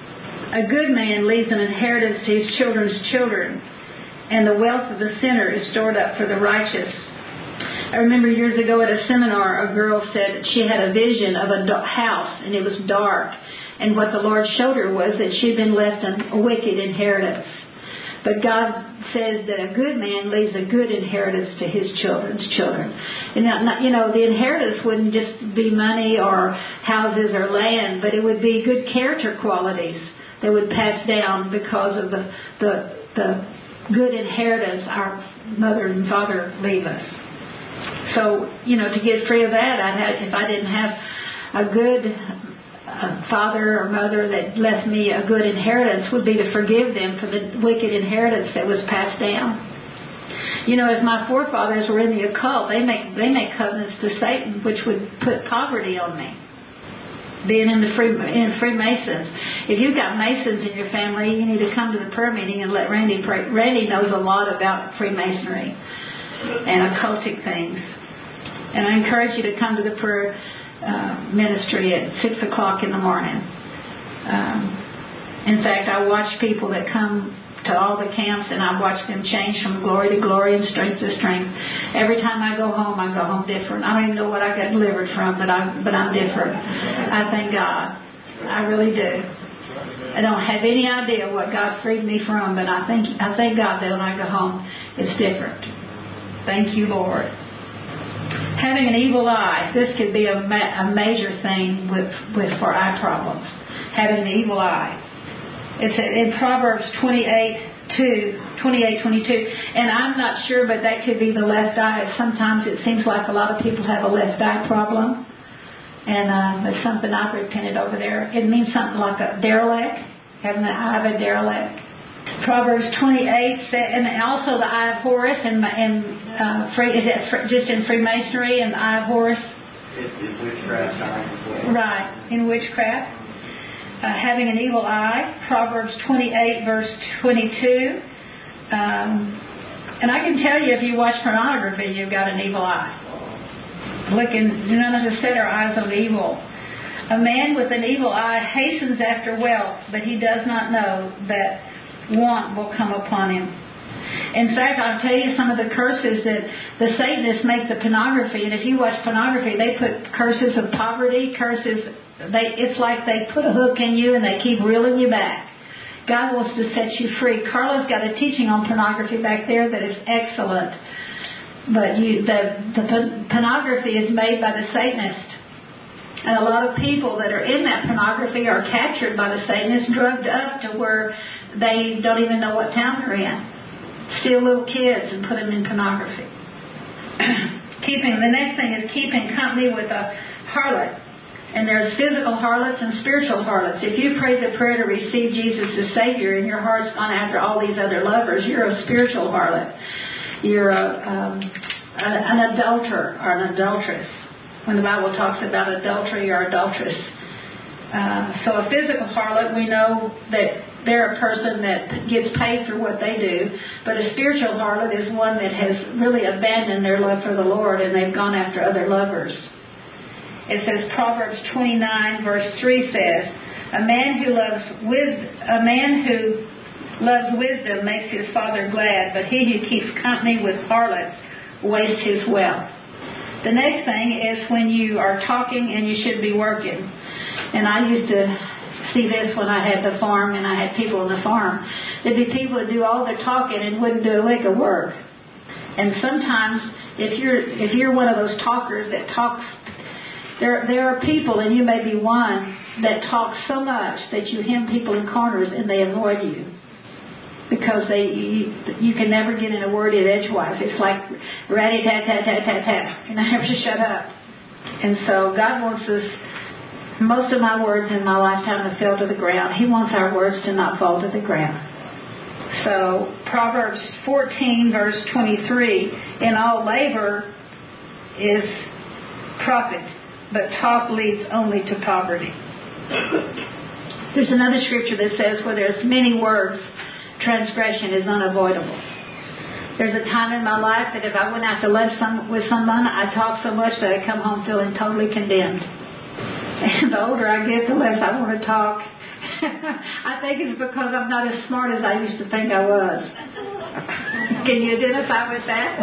A good man leaves an inheritance to his children's children, and the wealth of the sinner is stored up for the righteous. I remember years ago at a seminar, a girl said that she had a vision of a house, and it was dark. And what the Lord showed her was that she'd been left a wicked inheritance. But God says that a good man leaves a good inheritance to his children's children. And not, you know, the inheritance wouldn't just be money or houses or land, but it would be good character qualities that would pass down because of the the, the good inheritance our mother and father leave us. So, you know, to get free of that, I'd have, if I didn't have a good a father or mother that left me a good inheritance, would be to forgive them for the wicked inheritance that was passed down. You know, if my forefathers were in the occult, they make they make covenants to Satan, which would put poverty on me. Being in the free in Freemasons, if you've got Masons in your family, you need to come to the prayer meeting and let Randy pray. Randy knows a lot about Freemasonry. and occultic things. And I encourage you to come to the prayer uh, ministry at six o'clock in the morning. Um, in fact, I watch people that come to all the camps, and I watch them change from glory to glory and strength to strength. Every time I go home, I go home different. I don't even know what I got delivered from, but I'm but I'm different. I thank God. I really do. I don't have any idea what God freed me from, but I think I thank God that when I go home, it's different. Thank you, Lord. Having an evil eye. This could be a, ma- a major thing with with for eye problems. Having an evil eye. It's in Proverbs twenty-eight two, twenty-eight, twenty-two, and I'm not sure, but that could be the left eye. Sometimes it seems like a lot of people have a left eye problem, and uh, that's something I've repented over there. It means something like a derelict, having the eye of a derelict. Proverbs twenty-eight, and also the eye of Horus, and and uh, free, is that just in Freemasonry and the eye of Horus? It's in witchcraft. Right, in witchcraft. Uh, having an evil eye, Proverbs twenty-eight, verse twenty-two. Um, and I can tell you, if you watch pornography, you've got an evil eye. Looking, none of us set our eyes on evil. A man with an evil eye hastens after wealth, but he does not know that want will come upon him. In fact, I'll tell you some of the curses that the Satanists make the pornography. And if you watch pornography, they put curses of poverty, curses. They, it's like they put a hook in you and they keep reeling you back. God wants to set you free. Carla's got a teaching on pornography back there that is excellent. But you, the, the pornography is made by the Satanist. And a lot of people that are in that pornography are captured by the Satanists, drugged up to where they don't even know what town they're in. Steal little kids and put them in pornography. keeping The next thing is keeping company with a harlot. And there's physical harlots and spiritual harlots. If you prayed the prayer to receive Jesus as Savior and your heart's gone after all these other lovers, you're a spiritual harlot. You're a, um, a, an adulterer or an adulteress. When the Bible talks about adultery or adulteress. Uh, so a physical harlot, we know that they're a person that gets paid for what they do. But a spiritual harlot is one that has really abandoned their love for the Lord and they've gone after other lovers. It says, Proverbs twenty-nine, verse three says, A man who loves wisdom, a man who loves wisdom makes his father glad, but he who keeps company with harlots wastes his wealth. The next thing is when you are talking and you should be working. And I used to see this when I had the farm and I had people on the farm. There'd be people that do all the talking and wouldn't do a lick of work. And sometimes if you're if you're one of those talkers that talks, there there are people, and you may be one, that talk so much that you hem people in corners and they avoid you. Because they, you, you can never get in a word in edgewise. It's like ratty-tat-tat-tat-tat-tat. You never shut up. And so God wants us, most of my words in my lifetime have fell to the ground. He wants our words to not fall to the ground. So Proverbs fourteen, verse twenty-three, in all labor is profit, but talk leads only to poverty. There's another scripture that says where there's many words, transgression is unavoidable. There's a time in my life that if I went out to lunch some, with someone, I'd talk so much that I'd come home feeling totally condemned. And the older I get, the less I want to talk. I think it's because I'm not as smart as I used to think I was. Can you identify with that?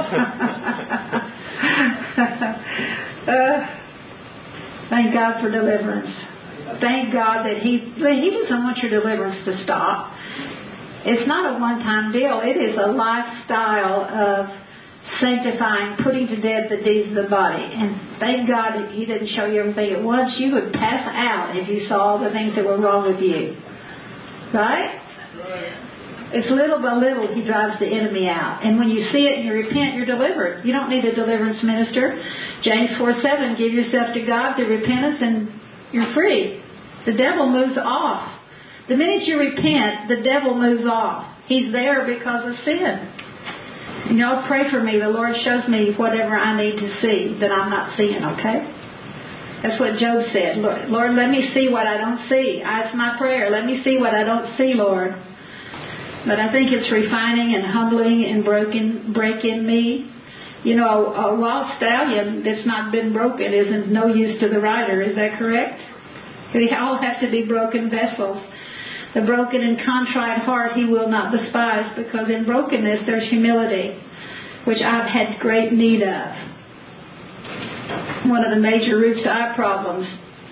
uh, thank God for deliverance. Thank God that He He doesn't want your deliverance to stop. It's not a one-time deal. It is a lifestyle of sanctifying, putting to death the deeds of the body. And thank God that He didn't show you everything at once. You would pass out if you saw all the things that were wrong with you. Right? It's little by little He drives the enemy out. And when you see it and you repent, you're delivered. You don't need a deliverance minister. James four seven, give yourself to God through repentance and you're free. The devil moves off. The minute you repent, the devil moves off. He's there because of sin. And y'all pray for me. The Lord shows me whatever I need to see that I'm not seeing, okay? That's what Job said. Lord, Lord, let me see what I don't see. That's my prayer. Let me see what I don't see, Lord. But I think it's refining and humbling and broken, breaking me You know, a wild stallion that's not been broken isn't no use to the rider. Is that correct? We all have to be broken vessels. The broken and contrite heart he will not despise, because in brokenness there's humility, which I've had great need of. One of the major roots to eye problems.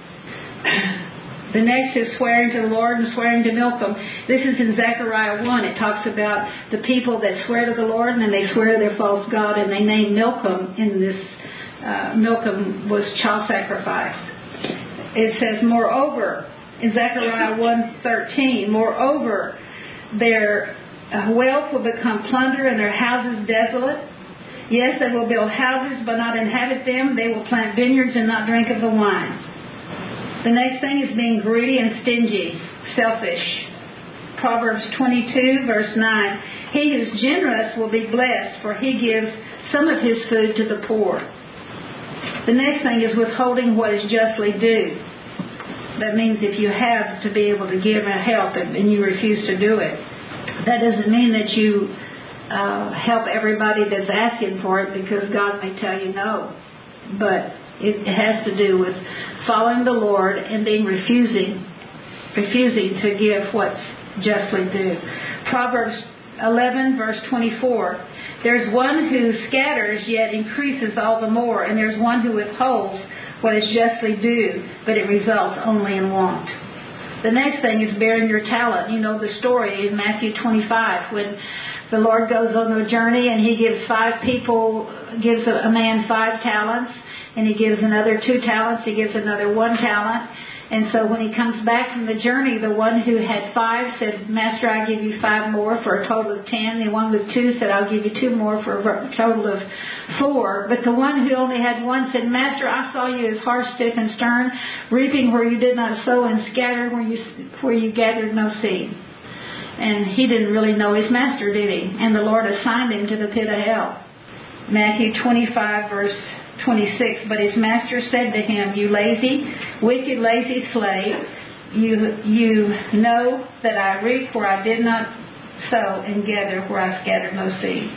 The next is swearing to the Lord and swearing to Milcom. This is in Zechariah one. It talks about the people that swear to the Lord and then they swear to their false god, and they name Milcom in this. Uh, Milcom was child sacrifice. It says, moreover, in Zechariah one thirteen, moreover, their wealth will become plunder and their houses desolate. Yes, they will build houses but not inhabit them. They will plant vineyards and not drink of the wine. The next thing is being greedy and stingy, selfish. Proverbs twenty-two, verse nine. He who's generous will be blessed, for he gives some of his food to the poor. The next thing is withholding what is justly due. That means if you have to be able to give and help and you refuse to do it, that doesn't mean that you uh, help everybody that's asking for it, because God may tell you no. But it has to do with following the Lord and being refusing, refusing to give what's justly due. Proverbs eleven, verse twenty-four. There's one who scatters yet increases all the more, and there's one who withholds what is justly due, but it results only in want. The next thing is bearing your talent. You know the story in Matthew twenty-five when the Lord goes on a journey and he gives five people, gives a man five talents, and he gives another two talents, he gives another one talent. And so when he comes back from the journey, the one who had five said, Master, I'll give you five more for a total of ten. The one with two said, I'll give you two more for a total of four. But the one who only had one said, Master, I saw you as harsh, stiff, and stern, reaping where you did not sow and scattering where you, where you gathered no seed. And he didn't really know his master, did he? And the Lord assigned him to the pit of hell. Matthew twenty-five, verse twenty-six. But his master said to him, you lazy, wicked, lazy slave, you you know that I reap where I did not sow and gather where I scattered no seed.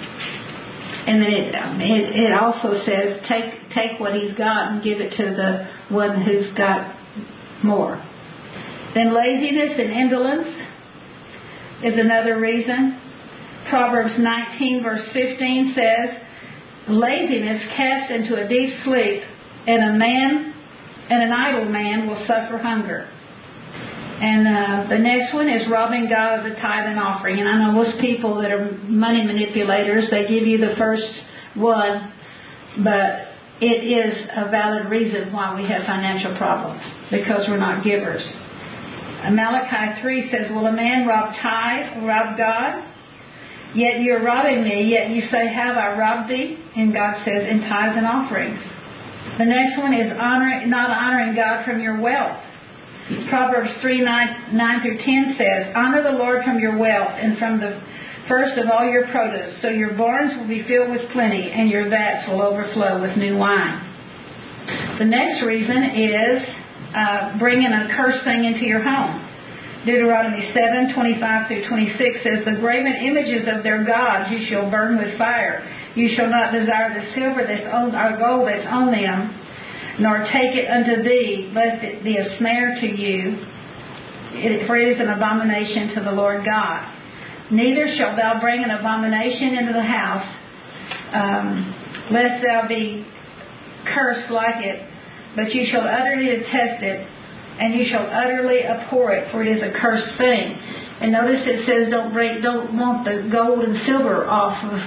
And then it, it, it also says, take take what he's got and give it to the one who's got more. Then laziness and indolence is another reason. Proverbs nineteen, verse fifteen says, laziness casts into a deep sleep, and a man and an idle man will suffer hunger. And uh, the next one is robbing God of the tithe and offering. And I know most people that are money manipulators, they give you the first one, but it is a valid reason why we have financial problems, because we're not givers. Malachi three says, will a man rob tithe, rob God? Yet you are robbing me, yet you say, have I robbed thee? And God says, in tithes and offerings. The next one is honor, not honoring God from your wealth. Proverbs three, nine, nine through ten says, honor the Lord from your wealth and from the first of all your produce, so your barns will be filled with plenty and your vats will overflow with new wine. The next reason is uh, bringing a cursed thing into your home. Deuteronomy seven, twenty-five through twenty-six says, the graven images of their gods you shall burn with fire. You shall not desire the silver that's on, or gold that's on them, nor take it unto thee, lest it be a snare to you, it, for it is an abomination to the Lord God. Neither shalt thou bring an abomination into the house, um, lest thou be cursed like it, but you shall utterly detest it, and you shall utterly abhor it, for it is a cursed thing. And notice it says, don't break, don't want the gold and silver off of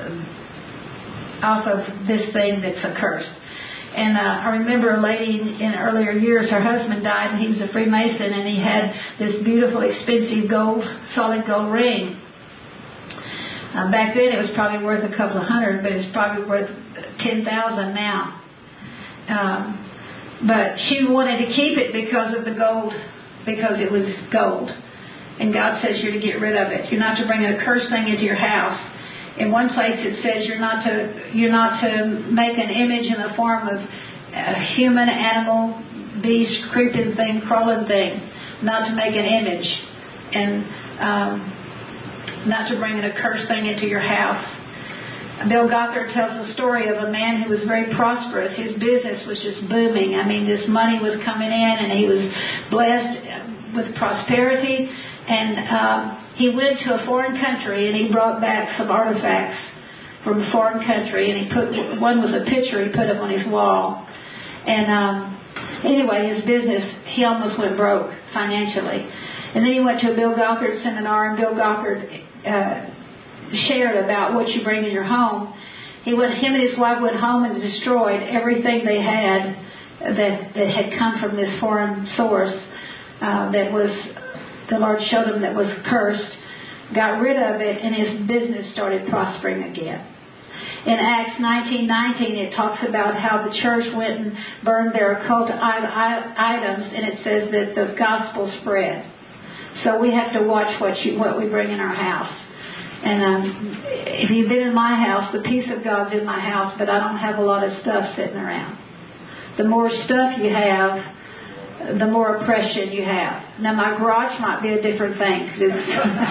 off of this thing that's accursed. And uh, I remember a lady in, in earlier years, her husband died, and he was a Freemason, and he had this beautiful, expensive gold, solid gold ring. Uh, back then, it was probably worth a couple of hundred, but it's probably worth ten thousand now. Um, But she wanted to keep it because of the gold, because it was gold. And God says you're to get rid of it. You're not to bring a cursed thing into your house. In one place it says you're not to you're not to make an image in the form of a human, animal, beast, creeping thing, crawling thing. Not to make an image. And um, not to bring a cursed thing into your house. Bill Gothard tells the story of a man who was very prosperous. His business was just booming. I mean, this money was coming in, and he was blessed with prosperity. And um, he went to a foreign country, and he brought back some artifacts from a foreign country. And he put one was a picture. He put up on his wall. And um, anyway, his business, he almost went broke financially. And then he went to a Bill Gothard seminar, and Bill Gothard uh, shared about what you bring in your home. He went, him and his wife went home and destroyed everything they had that that had come from this foreign source uh, that was, the Lord showed him that was cursed, got rid of it, and his business started prospering again. In Acts nineteen nineteen, it talks about how the church went and burned their occult items, and it says that the gospel spread. So we have to watch what you, what we bring in our house. And um, if you've been in my house, the peace of God's in my house, but I don't have a lot of stuff sitting around. The more stuff you have, the more oppression you have. Now, my garage might be a different thing. Cause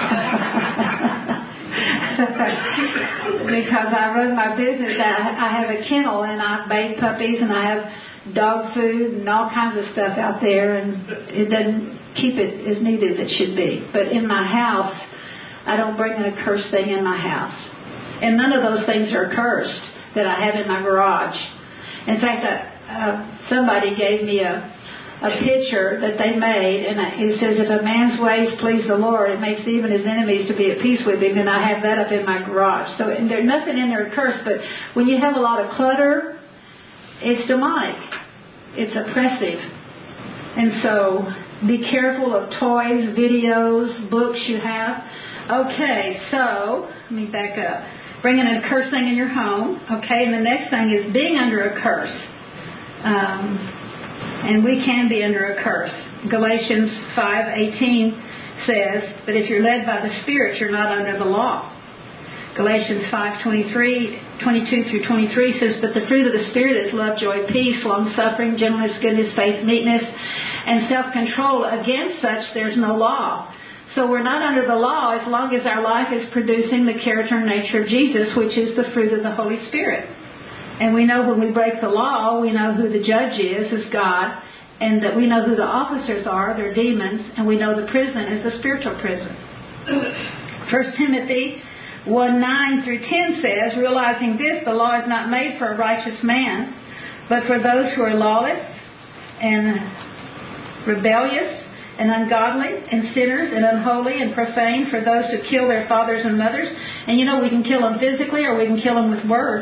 because I run my business. I, I have a kennel, and I bathe puppies, and I have dog food and all kinds of stuff out there, and it doesn't keep it as neat as it should be. But in my house, I don't bring an accursed thing in my house. And none of those things are cursed that I have in my garage. In fact, uh, uh, somebody gave me a, a picture that they made, and it says, if a man's ways please the Lord, it makes even his enemies to be at peace with him, and I have that up in my garage. So and there's nothing in there cursed, but when you have a lot of clutter, it's demonic. It's oppressive. And so be careful of toys, videos, books you have. Okay, so let me back up. Bringing a cursed thing in your home. Okay, and the next thing is being under a curse. Um, and we can be under a curse. Galatians five eighteen says, but if you're led by the Spirit, you're not under the law. Galatians five twenty-three, twenty-two through twenty-three says, but the fruit of the Spirit is love, joy, peace, long-suffering, gentleness, goodness, faith, meekness, and self-control. Against such there's no law. So we're not under the law as long as our life is producing the character and nature of Jesus, which is the fruit of the Holy Spirit. And we know when we break the law, we know who the judge is, is God, and that we know who the officers are, they're demons, and we know the prison is a spiritual prison. First Timothy one nine through ten says, realizing this, the law is not made for a righteous man, but for those who are lawless and rebellious and ungodly and sinners and unholy and profane, for those who kill their fathers and mothers. And you know, we can kill them physically or we can kill them with words.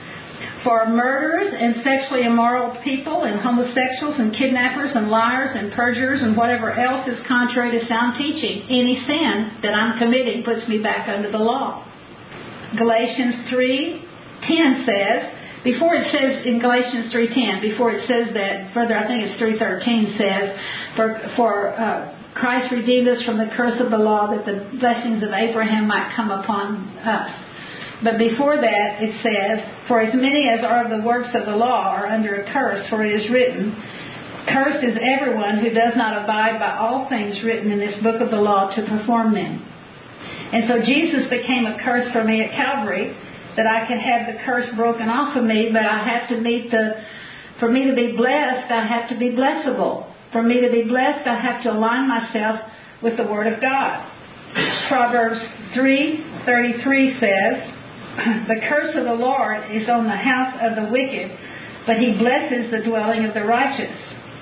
For murderers and sexually immoral people and homosexuals and kidnappers and liars and perjurers and whatever else is contrary to sound teaching. Any sin that I'm committing puts me back under the law. Galatians three ten says, before it says in Galatians three ten, before it says that, further I think it's three thirteen says, for, for uh, Christ redeemed us from the curse of the law that the blessings of Abraham might come upon us. But before that, it says, for as many as are of the works of the law are under a curse, for it is written, cursed is everyone who does not abide by all things written in this book of the law to perform them. And so Jesus became a curse for me at Calvary, that I could have the curse broken off of me, but I have to meet the, for me to be blessed, I have to be blessable. For me to be blessed, I have to align myself with the Word of God. Proverbs three thirty-three says, the curse of the Lord is on the house of the wicked, but He blesses the dwelling of the righteous.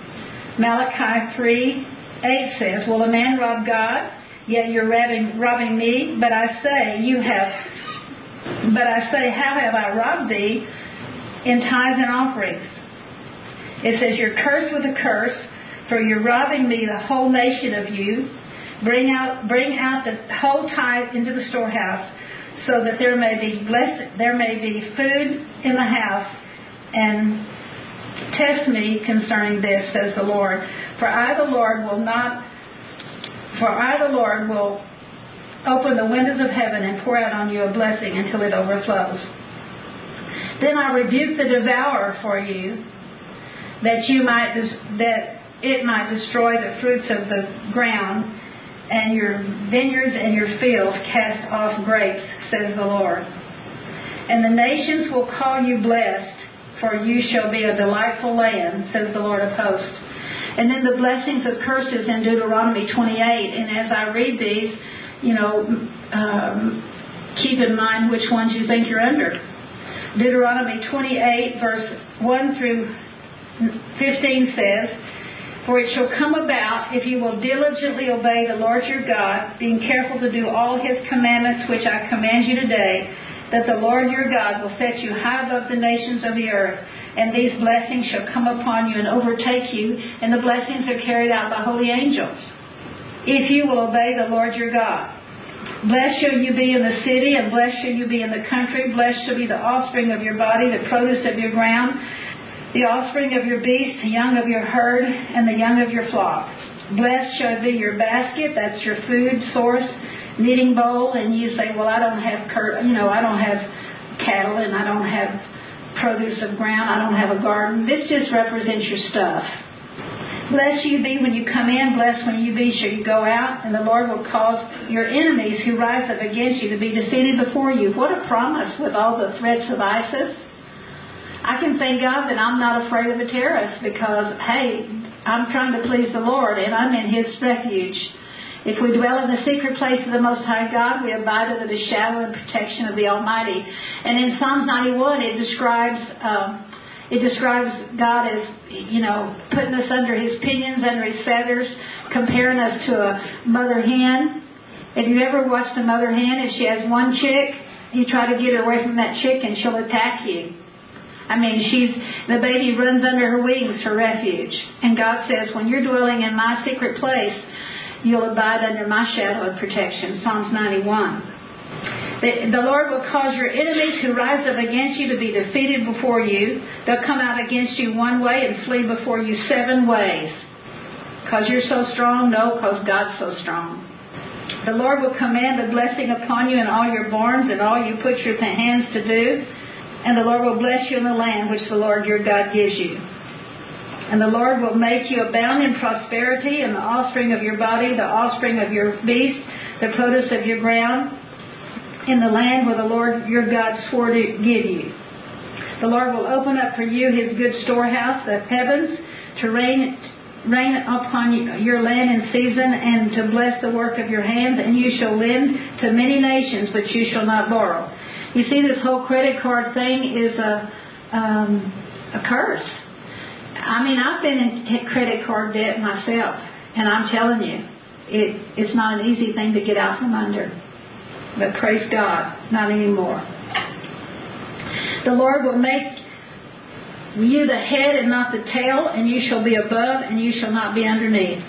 Malachi three eight says, will a man rob God? Yet you're robbing, robbing me. But I say, you have, but I say, how have I robbed thee? In tithes and offerings. It says, you're cursed with a curse, for you're robbing me, the whole nation of you. Bring out, bring out the whole tithe into the storehouse, so that there may be blessed, there may be food in the house, and test me concerning this, says the Lord. For I, the Lord, will not, for I, the Lord, will open the windows of heaven and pour out on you a blessing until it overflows. Then I rebuke the devourer for you, that you might, that it might destroy the fruits of the ground, and your vineyards and your fields cast off grapes, says the Lord. And the nations will call you blessed, for you shall be a delightful land, says the Lord of hosts. And then the blessings of curses in Deuteronomy twenty-eight. And as I read these, you know, um, keep in mind which ones you think you're under. Deuteronomy twenty-eight, verse one through fifteen says, "For it shall come about, if you will diligently obey the Lord your God, being careful to do all His commandments which I command you today, that the Lord your God will set you high above the nations of the earth, and these blessings shall come upon you and overtake you," and the blessings are carried out by holy angels, "if you will obey the Lord your God. Blessed shall you be in the city, and blessed shall you be in the country. Blessed shall be the offspring of your body, the produce of your ground, the offspring of your beast, the young of your herd, and the young of your flock. Blessed shall be your basket," that's your food source, kneading bowl. And you say, "Well, I don't have, cur- you know, I don't have cattle, and I don't have produce of ground. I don't have a garden." This just represents your stuff. "Blessed you be when you come in, blessed when you be shall you go out, and the Lord will cause your enemies who rise up against you to be defeated before you." What a promise with all the threats of ISIS. I can thank God that I'm not afraid of a terrorist because, hey, I'm trying to please the Lord and I'm in His refuge. If we dwell in the secret place of the Most High God, we abide under the shadow and protection of the Almighty. And in Psalms ninety-one, it describes um, it describes God as, you know, putting us under His pinions, under His feathers, comparing us to a mother hen. Have you ever watched a mother hen? If she has one chick, you try to get her away from that chick and she'll attack you. I mean, she's the baby runs under her wings for refuge. And God says, when you're dwelling in my secret place, you'll abide under my shadow of protection. Psalms ninety-one. The, the Lord will cause your enemies who rise up against you to be defeated before you. They'll come out against you one way and flee before you seven ways. Because you're so strong? No, because God's so strong. The Lord will command a blessing upon you in all your barns and all you put your hands to do. And the Lord will bless you in the land which the Lord your God gives you. And the Lord will make you abound in prosperity, and the offspring of your body, the offspring of your beast, the produce of your ground, in the land where the Lord your God swore to give you. The Lord will open up for you His good storehouse, the heavens, to rain, rain upon your land in season, and to bless the work of your hands. And you shall lend to many nations, but you shall not borrow. You see, this whole credit card thing is a um, a curse. I mean, I've been in credit card debt myself, and I'm telling you, it, it's not an easy thing to get out from under. But praise God, not anymore. The Lord will make you the head and not the tail, and you shall be above, and you shall not be underneath.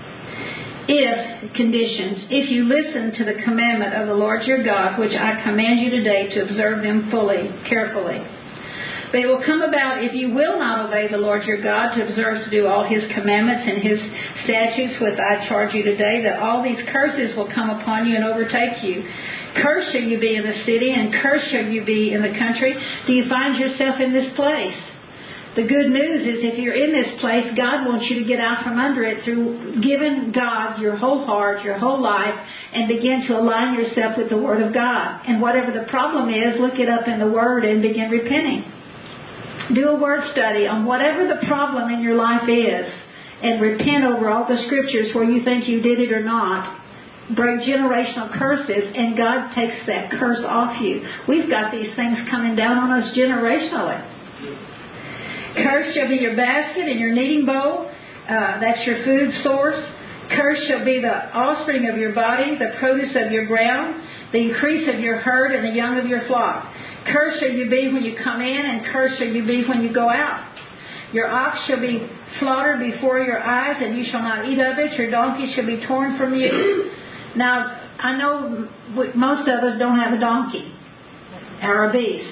If, conditions, if you listen to the commandment of the Lord your God, which I command you today to observe them fully, carefully. But it will come about, if you will not obey the Lord your God, to observe to do all His commandments and His statutes which I charge you today, that all these curses will come upon you and overtake you. Cursed shall you be in the city, and cursed shall you be in the country. Do you find yourself in this place? The good news is if you're in this place, God wants you to get out from under it through giving God your whole heart, your whole life, and begin to align yourself with the Word of God. And whatever the problem is, look it up in the Word and begin repenting. Do a word study on whatever the problem in your life is, and repent over all the scriptures where you think you did it or not. Break generational curses, and God takes that curse off you. We've got these things coming down on us generationally. Cursed shall be your basket and your kneading bowl. Uh, that's your food source. Cursed shall be the offspring of your body, the produce of your ground, the increase of your herd, and the young of your flock. Cursed shall you be when you come in, and cursed shall you be when you go out. Your ox shall be slaughtered before your eyes, and you shall not eat of it. Your donkey shall be torn from you. Now, I know most of us don't have a donkey or a beast.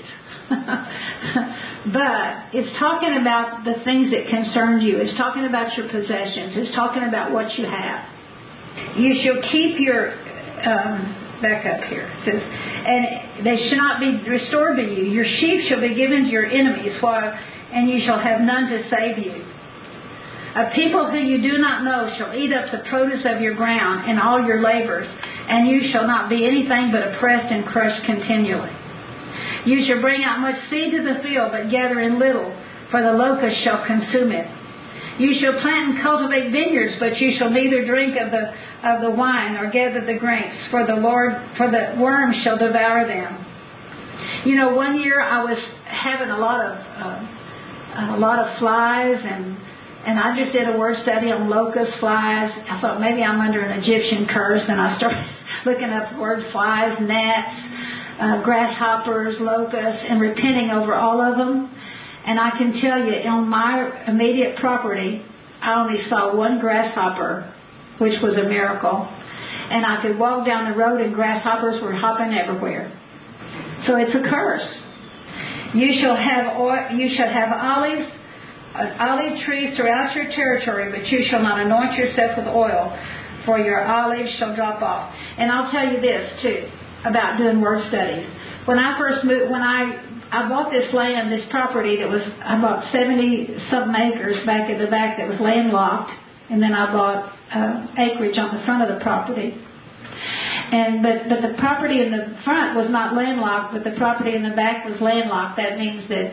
But it's talking about the things that concern you. It's talking about your possessions. It's talking about what you have. You shall keep your... Um, back up here. It says, and they shall not be restored to you. Your sheep shall be given to your enemies, while, and you shall have none to save you. A people who you do not know shall eat up the produce of your ground and all your labors, and you shall not be anything but oppressed and crushed continually. You shall bring out much seed to the field, but gather in little, for the locust shall consume it. You shall plant and cultivate vineyards, but you shall neither drink of the of the wine nor gather the grapes, for the Lord, for the worms shall devour them. You know, one year I was having a lot of uh, a lot of flies, and and I just did a word study on locust flies. I thought maybe I'm under an Egyptian curse, and I started looking up the word flies, gnats, uh, grasshoppers, locusts, and repenting over all of them. And I can tell you, on my immediate property, I only saw one grasshopper, which was a miracle. And I could walk down the road and grasshoppers were hopping everywhere. So it's a curse. You shall have oil, you shall have olives, uh, olive trees throughout your territory, but you shall not anoint yourself with oil, for your olives shall drop off. And I'll tell you this too about doing word studies. When I first moved, when I I bought this land, this property that was, I bought seventy something acres back in the back that was landlocked, and then I bought uh, acreage on the front of the property. And but but the property in the front was not landlocked, but the property in the back was landlocked. That means that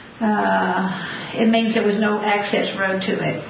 uh, it means there was no access road to it.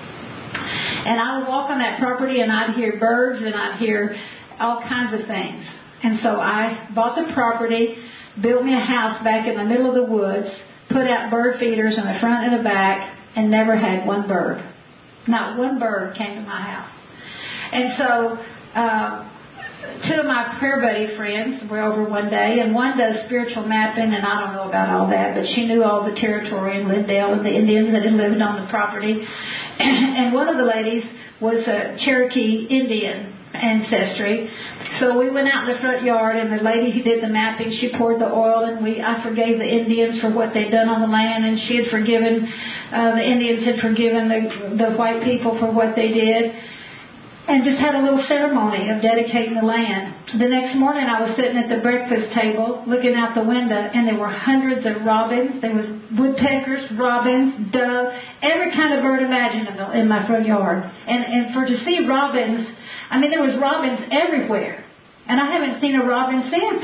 And I would walk on that property, and I'd hear birds, and I'd hear all kinds of things. And so I bought the property, built me a house back in the middle of the woods, put out bird feeders in the front and the back, and never had one bird. Not one bird came to my house. And so uh, two of my prayer buddy friends were over one day, and one does spiritual mapping, and I don't know about all that, but she knew all the territory in Lindale and the Indians that had lived on the property. And one of the ladies was a Cherokee Indian ancestry. So we went out in the front yard, and the lady who did the mapping, she poured the oil, and we I forgave the Indians for what they'd done on the land, and she had forgiven, uh, the Indians had forgiven the, the white people for what they did, and just had a little ceremony of dedicating the land. The next morning I was sitting at the breakfast table looking out the window, and there were hundreds of robins. There was woodpeckers, robins, dove, every kind of bird imaginable in my front yard. And, and for to see robins, I mean, there was robins everywhere. And I haven't seen a robin since.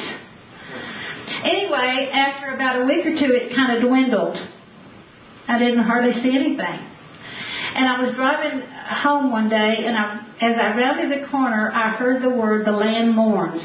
Anyway, after about a week or two, it kind of dwindled. I didn't hardly see anything. And I was driving home one day, and I, as I rounded the corner, I heard the word, the land mourns.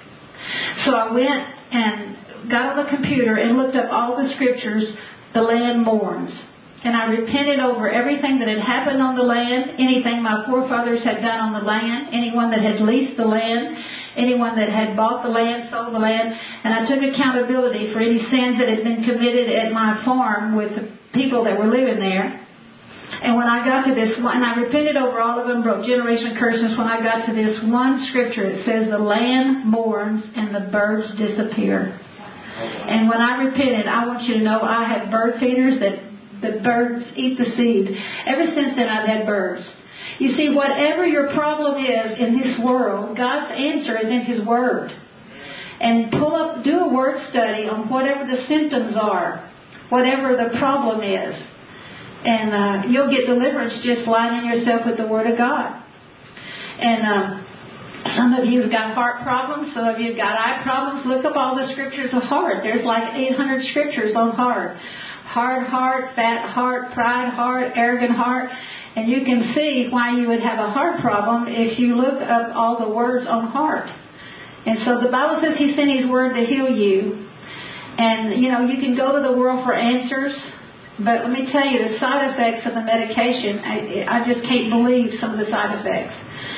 So I went and got on the computer and looked up all the scriptures, the land mourns. And I repented over everything that had happened on the land, anything my forefathers had done on the land, anyone that had leased the land, anyone that had bought the land, sold the land. And I took accountability for any sins that had been committed at my farm with the people that were living there. And when I got to this one, and I repented over all of them, broke generation curses, when I got to this one scripture, it says, the land mourns and the birds disappear. And when I repented, I want you to know I have bird feeders that the birds eat the seed. Ever since then, I've had birds. You see, whatever your problem is in this world, God's answer is in His Word. And pull up, do a word study on whatever the symptoms are, whatever the problem is. And uh, you'll get deliverance just lining yourself with the Word of God. And um, some of you have got heart problems. Some of you have got eye problems. Look up all the scriptures of heart. There's like eight hundred scriptures on heart. Hard heart, fat heart, pride heart, arrogant heart. And you can see why you would have a heart problem if you look up all the words on heart. And so the Bible says He sent His Word to heal you. And, you know, you can go to the world for answers. But let me tell you, the side effects of the medication, I, I just can't believe some of the side effects.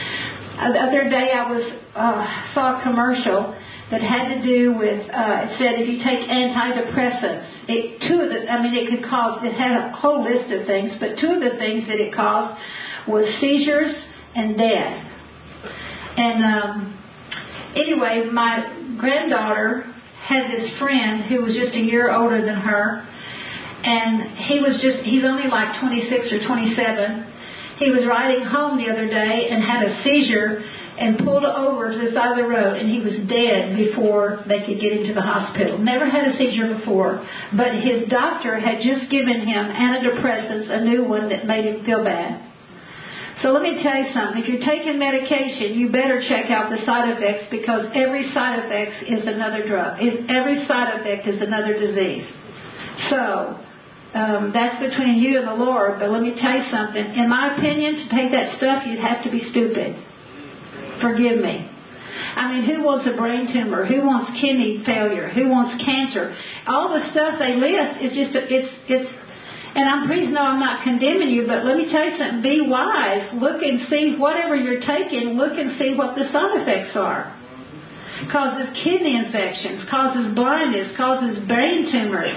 The other day I was uh, saw a commercial that had to do with, uh, it said if you take antidepressants, it, two of the, I mean, it could cause, it had a whole list of things, but two of the things that it caused was seizures and death. And um, anyway, my granddaughter had this friend who was just a year older than her. And he was just, he's only like twenty-six or twenty-seven. He was riding home the other day and had a seizure and pulled over to the side of the road. And he was dead before they could get him to the hospital. Never had a seizure before. But his doctor had just given him antidepressants, a new one that made him feel bad. So let me tell you something. If you're taking medication, you better check out the side effects, because every side effect is another drug. Every side effect is another disease. So um, that's between you and the Lord. But let me tell you something. In my opinion, to take that stuff, you'd have to be stupid. Forgive me. I mean, who wants a brain tumor? Who wants kidney failure? Who wants cancer? All the stuff they list is just, a, it's, it's, and I'm please know I'm not condemning you, but let me tell you something. Be wise. Look and see whatever you're taking. Look and see what the side effects are. Causes kidney infections, causes blindness, causes brain tumors.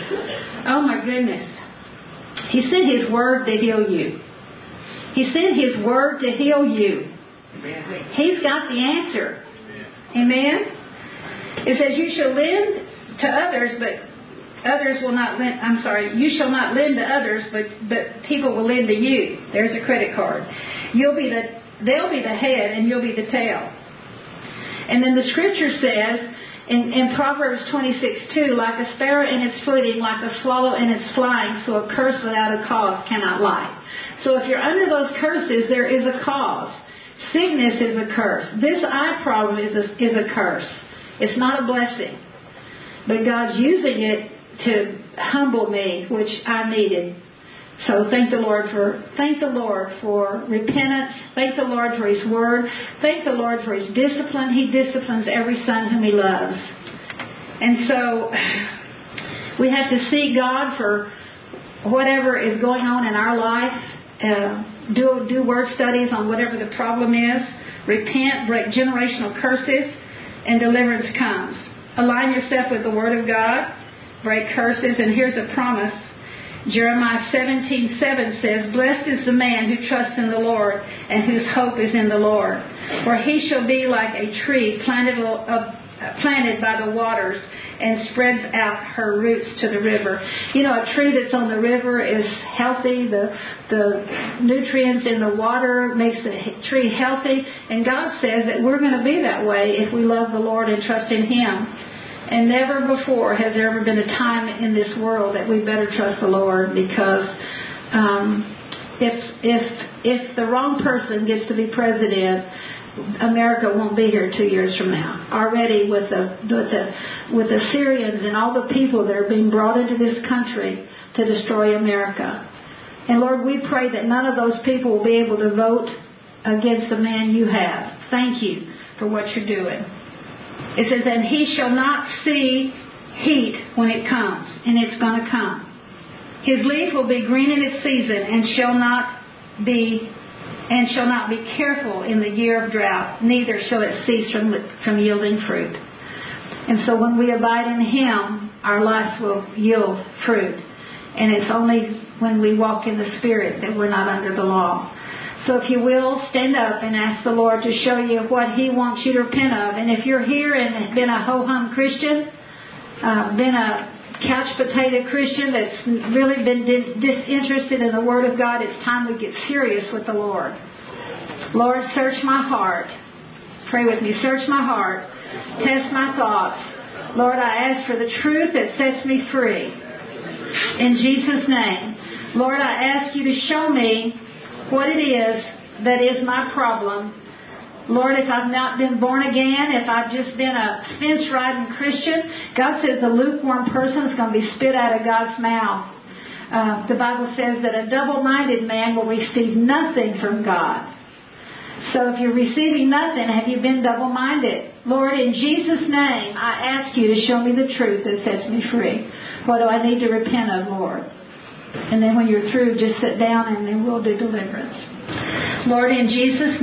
Oh my goodness. He sent His word to heal you. He sent His word to heal you. He's got the answer. Amen? It says, you shall lend to others, but others will not lend, I'm sorry, you shall not lend to others, but, but people will lend to you. There's a credit card. You'll be the, they'll be the head and you'll be the tail. And then the scripture says in, in Proverbs twenty-six two, like a sparrow in its flitting, like a swallow in its flying, so a curse without a cause cannot lie. So if you're under those curses, there is a cause. Sickness is a curse. This eye problem is a, is a curse. It's not a blessing. But God's using it to humble me, which I needed. So thank the Lord for thank the Lord for repentance. Thank the Lord for His word. Thank the Lord for His discipline. He disciplines every son whom He loves. And so we have to seek God for whatever is going on in our life. Uh, do do word studies on whatever the problem is. Repent, break generational curses, and deliverance comes. Align yourself with the Word of God. Break curses, and here's a promise. Jeremiah seventeen seven says, blessed is the man who trusts in the Lord and whose hope is in the Lord. For he shall be like a tree planted, of, planted by the waters and spreads out her roots to the river. You know, a tree that's on the river is healthy. The, the nutrients in the water makes the tree healthy. And God says that we're going to be that way if we love the Lord and trust in Him. And never before has there ever been a time in this world that we better trust the Lord, because um, if if if the wrong person gets to be president, America won't be here two years from now. Already with the with the with the Syrians and all the people that are being brought into this country to destroy America. And Lord, we pray that none of those people will be able to vote against the man you have. Thank you for what you're doing. It says, and he shall not see heat when it comes, and it's going to come. His leaf will be green in its season, and shall not be, and shall not be careful in the year of drought. Neither shall it cease from from yielding fruit. And so, when we abide in Him, our lives will yield fruit. And it's only when we walk in the Spirit that we're not under the law. So if you will, stand up and ask the Lord to show you what He wants you to repent of. And if you're here and have been a ho-hum Christian, uh, been a couch potato Christian that's really been disinterested in the Word of God, it's time we get serious with the Lord. Lord, search my heart. Pray with me. Search my heart. Test my thoughts. Lord, I ask for the truth that sets me free. In Jesus' name. Lord, I ask you to show me what it is that is my problem. Lord, if I've not been born again, if I've just been a fence-riding Christian, God says the lukewarm person is going to be spit out of God's mouth. Uh, the Bible says that a double-minded man will receive nothing from God. So if you're receiving nothing, have you been double-minded? Lord, in Jesus' name, I ask you to show me the truth that sets me free. What do I need to repent of, Lord? And then when you're through, just sit down and then we'll do deliverance. Lord, in Jesus'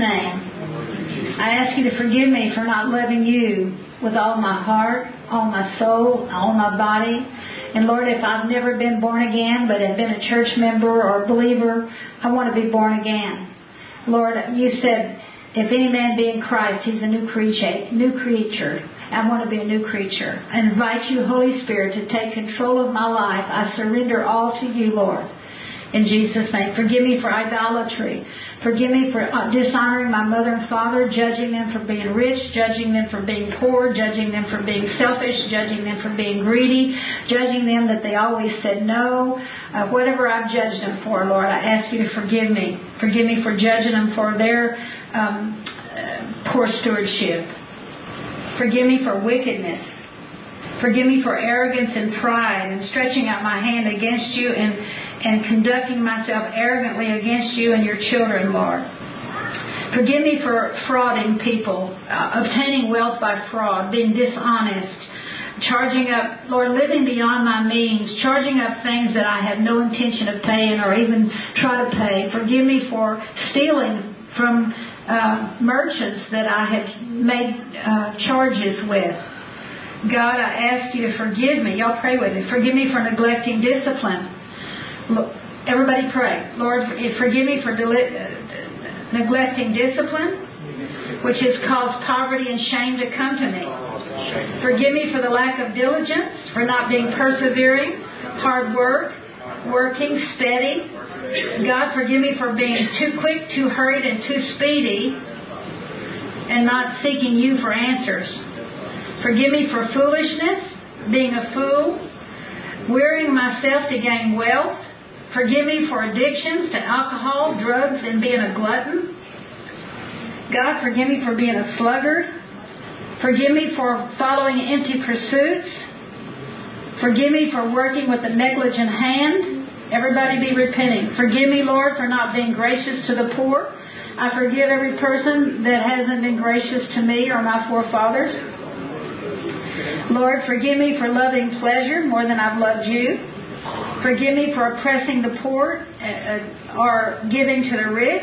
name, I ask you to forgive me for not loving you with all my heart, all my soul, all my body. And Lord, if I've never been born again, but have been a church member or a believer, I want to be born again. Lord, you said, if any man be in Christ, he's a new creature. New creature. I want to be a new creature. I invite you, Holy Spirit, to take control of my life. I surrender all to you, Lord. In Jesus' name. Forgive me for idolatry. Forgive me for dishonoring my mother and father, judging them for being rich, judging them for being poor, judging them for being selfish, judging them for being greedy, judging them that they always said no. Uh, whatever I've judged them for, Lord, I ask you to forgive me. Forgive me for judging them for their um, uh, poor stewardship. Forgive me for wickedness. Forgive me for arrogance and pride and stretching out my hand against you and, and conducting myself arrogantly against you and your children, Lord. Forgive me for frauding people, uh, obtaining wealth by fraud, being dishonest, charging up, Lord, living beyond my means, charging up things that I have no intention of paying or even try to pay. Forgive me for stealing from uh, merchants that I have made uh, charges with. God, I ask you to forgive me. Y'all pray with me. Forgive me for neglecting discipline. Look, everybody pray. Lord, forgive me for deli- uh, neglecting discipline, which has caused poverty and shame to come to me. Forgive me for the lack of diligence, for not being persevering, hard work, working, steady. God, forgive me for being too quick, too hurried, and too speedy, and not seeking you for answers. Forgive me for foolishness, being a fool, wearying myself to gain wealth. Forgive me for addictions to alcohol, drugs, and being a glutton. God, forgive me for being a sluggard. Forgive me for following empty pursuits. Forgive me for working with a negligent hand. Everybody be repenting. Forgive me, Lord, for not being gracious to the poor. I forgive every person that hasn't been gracious to me or my forefathers. Lord, forgive me for loving pleasure more than I've loved you. Forgive me for oppressing the poor uh, or giving to the rich.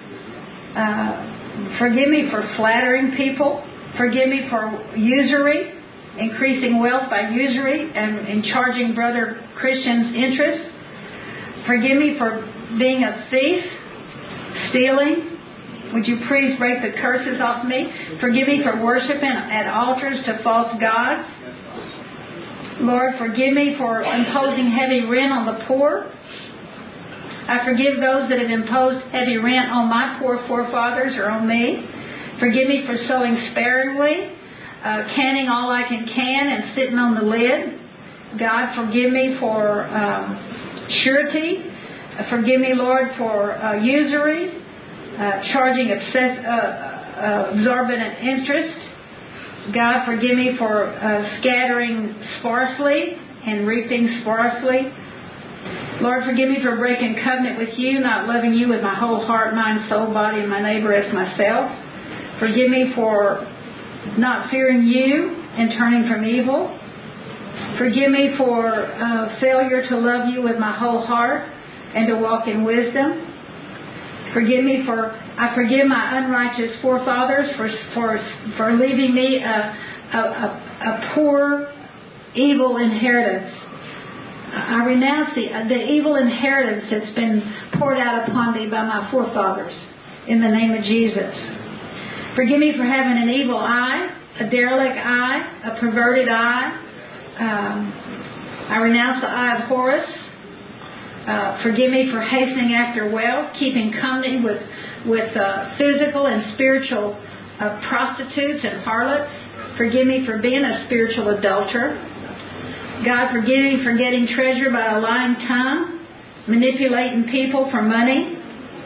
Uh, forgive me for flattering people. Forgive me for usury, increasing wealth by usury and, and charging brother Christians interest. Forgive me for being a thief, stealing. Would you please break the curses off me? Forgive me for worshiping at altars to false gods. Lord, forgive me for imposing heavy rent on the poor. I forgive those that have imposed heavy rent on my poor forefathers or on me. Forgive me for sowing sparingly, uh, canning all I can can and sitting on the lid. God, forgive me for um, surety. Forgive me, Lord, for uh, usury. Uh, charging obsess- uh, uh, exorbitant interest. God, forgive me for uh, scattering sparsely and reaping sparsely. Lord, forgive me for breaking covenant with you, not loving you with my whole heart, mind, soul, body, and my neighbor as myself. Forgive me for not fearing you and turning from evil. Forgive me for uh, failure to love you with my whole heart and to walk in wisdom. Forgive me for, I forgive my unrighteous forefathers for for for leaving me a, a, a, a poor, evil inheritance. I renounce the, the evil inheritance that's been poured out upon me by my forefathers in the name of Jesus. Forgive me for having an evil eye, a derelict eye, a perverted eye. Um, I renounce the eye of Horus. Uh, forgive me for hastening after wealth, keeping company with with uh, physical and spiritual uh, prostitutes and harlots. Forgive me for being a spiritual adulterer. God, forgive me for getting treasure by a lying tongue, manipulating people for money.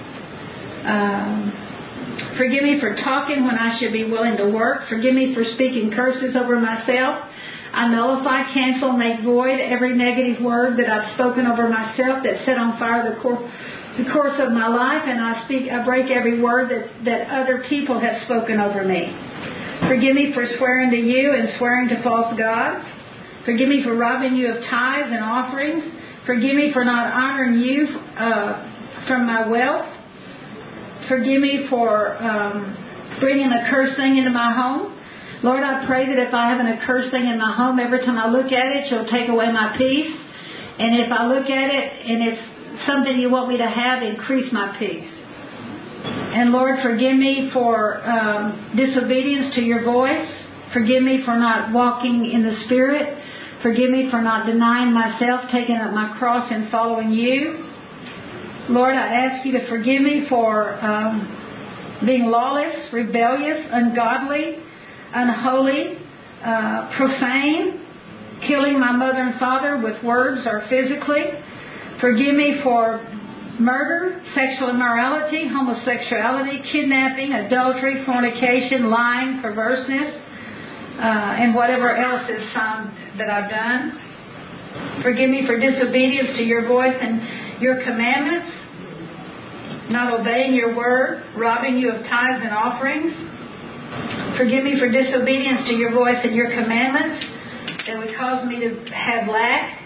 Um, forgive me for talking when I should be willing to work. Forgive me for speaking curses over myself. I nullify, cancel, make void every negative word that I've spoken over myself that set on fire the, cor- the course of my life, and I speak, I break every word that, that other people have spoken over me. Forgive me for swearing to you and swearing to false gods. Forgive me for robbing you of tithes and offerings. Forgive me for not honoring you uh, from my wealth. Forgive me for um, bringing a cursed thing into my home. Lord, I pray that if I have an accursed thing in my home, every time I look at it, you'll take away my peace. And if I look at it and it's something you want me to have, increase my peace. And Lord, forgive me for um, disobedience to your voice. Forgive me for not walking in the Spirit. Forgive me for not denying myself, taking up my cross and following you. Lord, I ask you to forgive me for um, being lawless, rebellious, ungodly, unholy, uh, profane, killing my mother and father with words or physically. Forgive me for murder, sexual immorality, homosexuality, kidnapping, adultery, fornication, lying, perverseness, uh, and whatever else is um, that I've done. Forgive me for disobedience to your voice and your commandments, not obeying your word, robbing you of tithes and offerings. Forgive me for disobedience to your voice and your commandments that would cause me to have lack,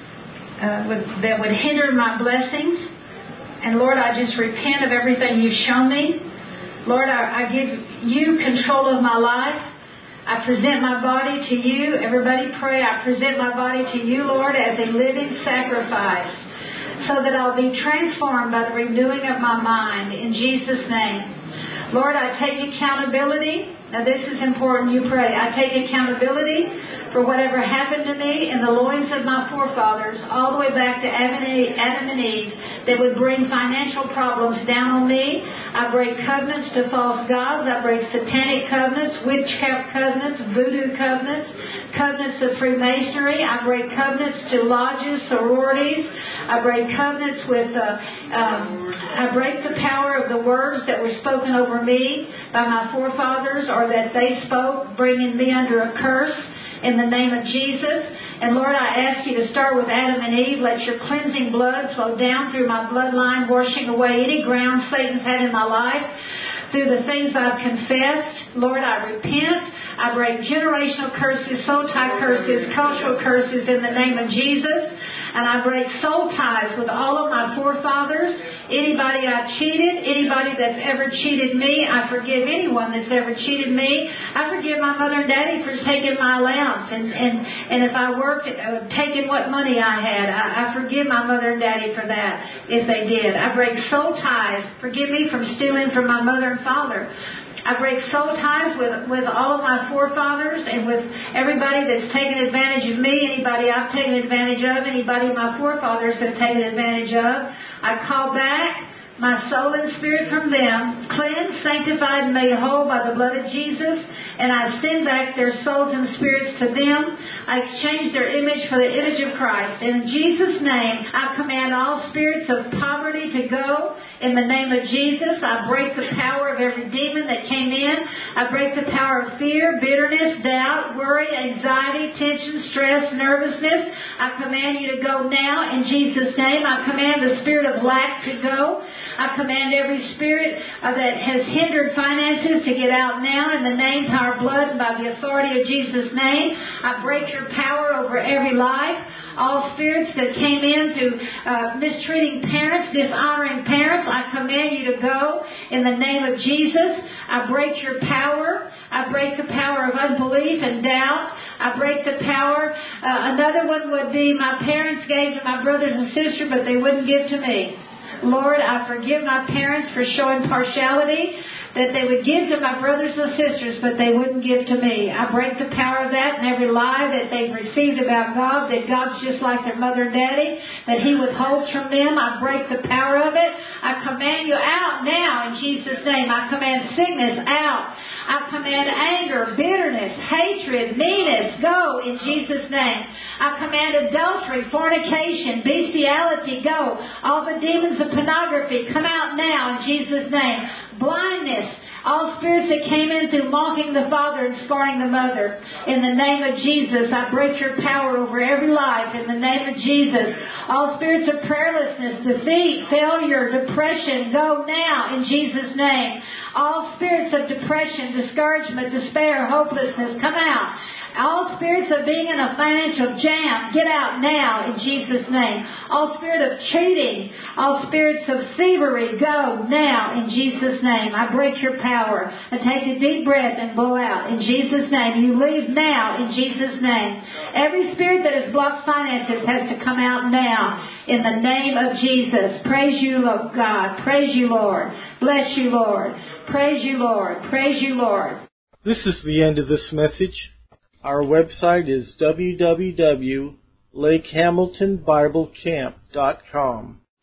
uh, would, that would hinder my blessings. And Lord, I just repent of everything you've shown me. Lord, I, I give you control of my life. I present my body to you. Everybody pray. I present my body to you, Lord, as a living sacrifice, so that I'll be transformed by the renewing of my mind. In Jesus' name. Lord, I take accountability. Now this is important. You pray. I take accountability for whatever happened to me in the loins of my forefathers, all the way back to Adam and Eve, Adam and Eve, that would bring financial problems down on me. I break covenants to false gods. I break satanic covenants, witchcraft covenants, voodoo covenants, covenants of Freemasonry. I break covenants to lodges, sororities. I break covenants with, uh, um, I break the power of the words that were spoken over me by my forefathers, or that they spoke, bringing me under a curse. In the name of Jesus. And Lord, I ask you to start with Adam and Eve. Let your cleansing blood flow down through my bloodline, washing away any ground Satan's had in my life. Through the things I've confessed, Lord, I repent. I break generational curses, soul tie curses, cultural curses in the name of Jesus. And I break soul ties with all of my forefathers. Anybody I've cheated, anybody that's ever cheated me, I forgive anyone that's ever cheated me. I forgive my mother and daddy for taking my allowance. And, and, and if I worked, uh, taking what money I had, I, I forgive my mother and daddy for that, if they did. I break soul ties. Forgive me from stealing from my mother and father. I break soul ties with, with all of my forefathers and with everybody that's taken advantage of me, anybody I've taken advantage of, anybody my forefathers have taken advantage of. I call back my soul and spirit from them, cleansed, sanctified, and made whole by the blood of Jesus, and I send back their souls and spirits to them. I exchange their image for the image of Christ. And in Jesus' name, I command all spirits of poverty to go. In the name of Jesus, I break the power of every demon that came in. I break the power of fear, bitterness, doubt, worry, anxiety, tension, stress, nervousness. I command you to go now in Jesus' name. I command the spirit of lack to go. I command every spirit uh, that has hindered finances to get out now in the name, power, blood, and by the authority of Jesus' name. I break your power over every life. All spirits that came in through uh, mistreating parents, dishonoring parents, I command you to go in the name of Jesus. I break your power. I break the power of unbelief and doubt. I break the power. Uh, another one would be my parents gave to my brothers and sisters, but they wouldn't give to me. Lord, I forgive my parents for showing partiality, that they would give to my brothers and sisters, but they wouldn't give to me. I break the power of that and every lie that they've received about God, that God's just like their mother and daddy, that He withholds from them. I break the power of it. I command you out now in Jesus' name. I command sickness out. I command anger, bitterness, hatred, meanness, go in Jesus' name. I command adultery, fornication, bestiality, go. All the demons of pornography, come out now in Jesus' name. Blindness, all spirits that came in through mocking the father and scorning the mother. In the name of Jesus, I break your power over every life. In the name of Jesus, all spirits of prayerlessness, defeat, failure, depression, go now in Jesus' name. All spirits of depression, discouragement, despair, hopelessness, come out. All spirits of being in a financial jam, get out now in Jesus' name. All spirit of cheating, all spirits of thievery, go now in Jesus' name. I break your power. And take a deep breath and blow out in Jesus' name. You leave now in Jesus' name. Every spirit that has blocked finances has to come out now in the name of Jesus. Praise you, Lord God. Praise you, Lord. Bless you, Lord. Praise you, Lord. Praise you, Lord. This is the end of this message. Our website is w w w dot lake hamilton bible camp dot com.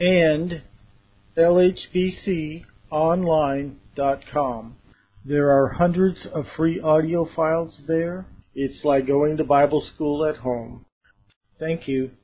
and L H B C online dot com. There are hundreds of free audio files there. It's like going to Bible school at home. Thank you.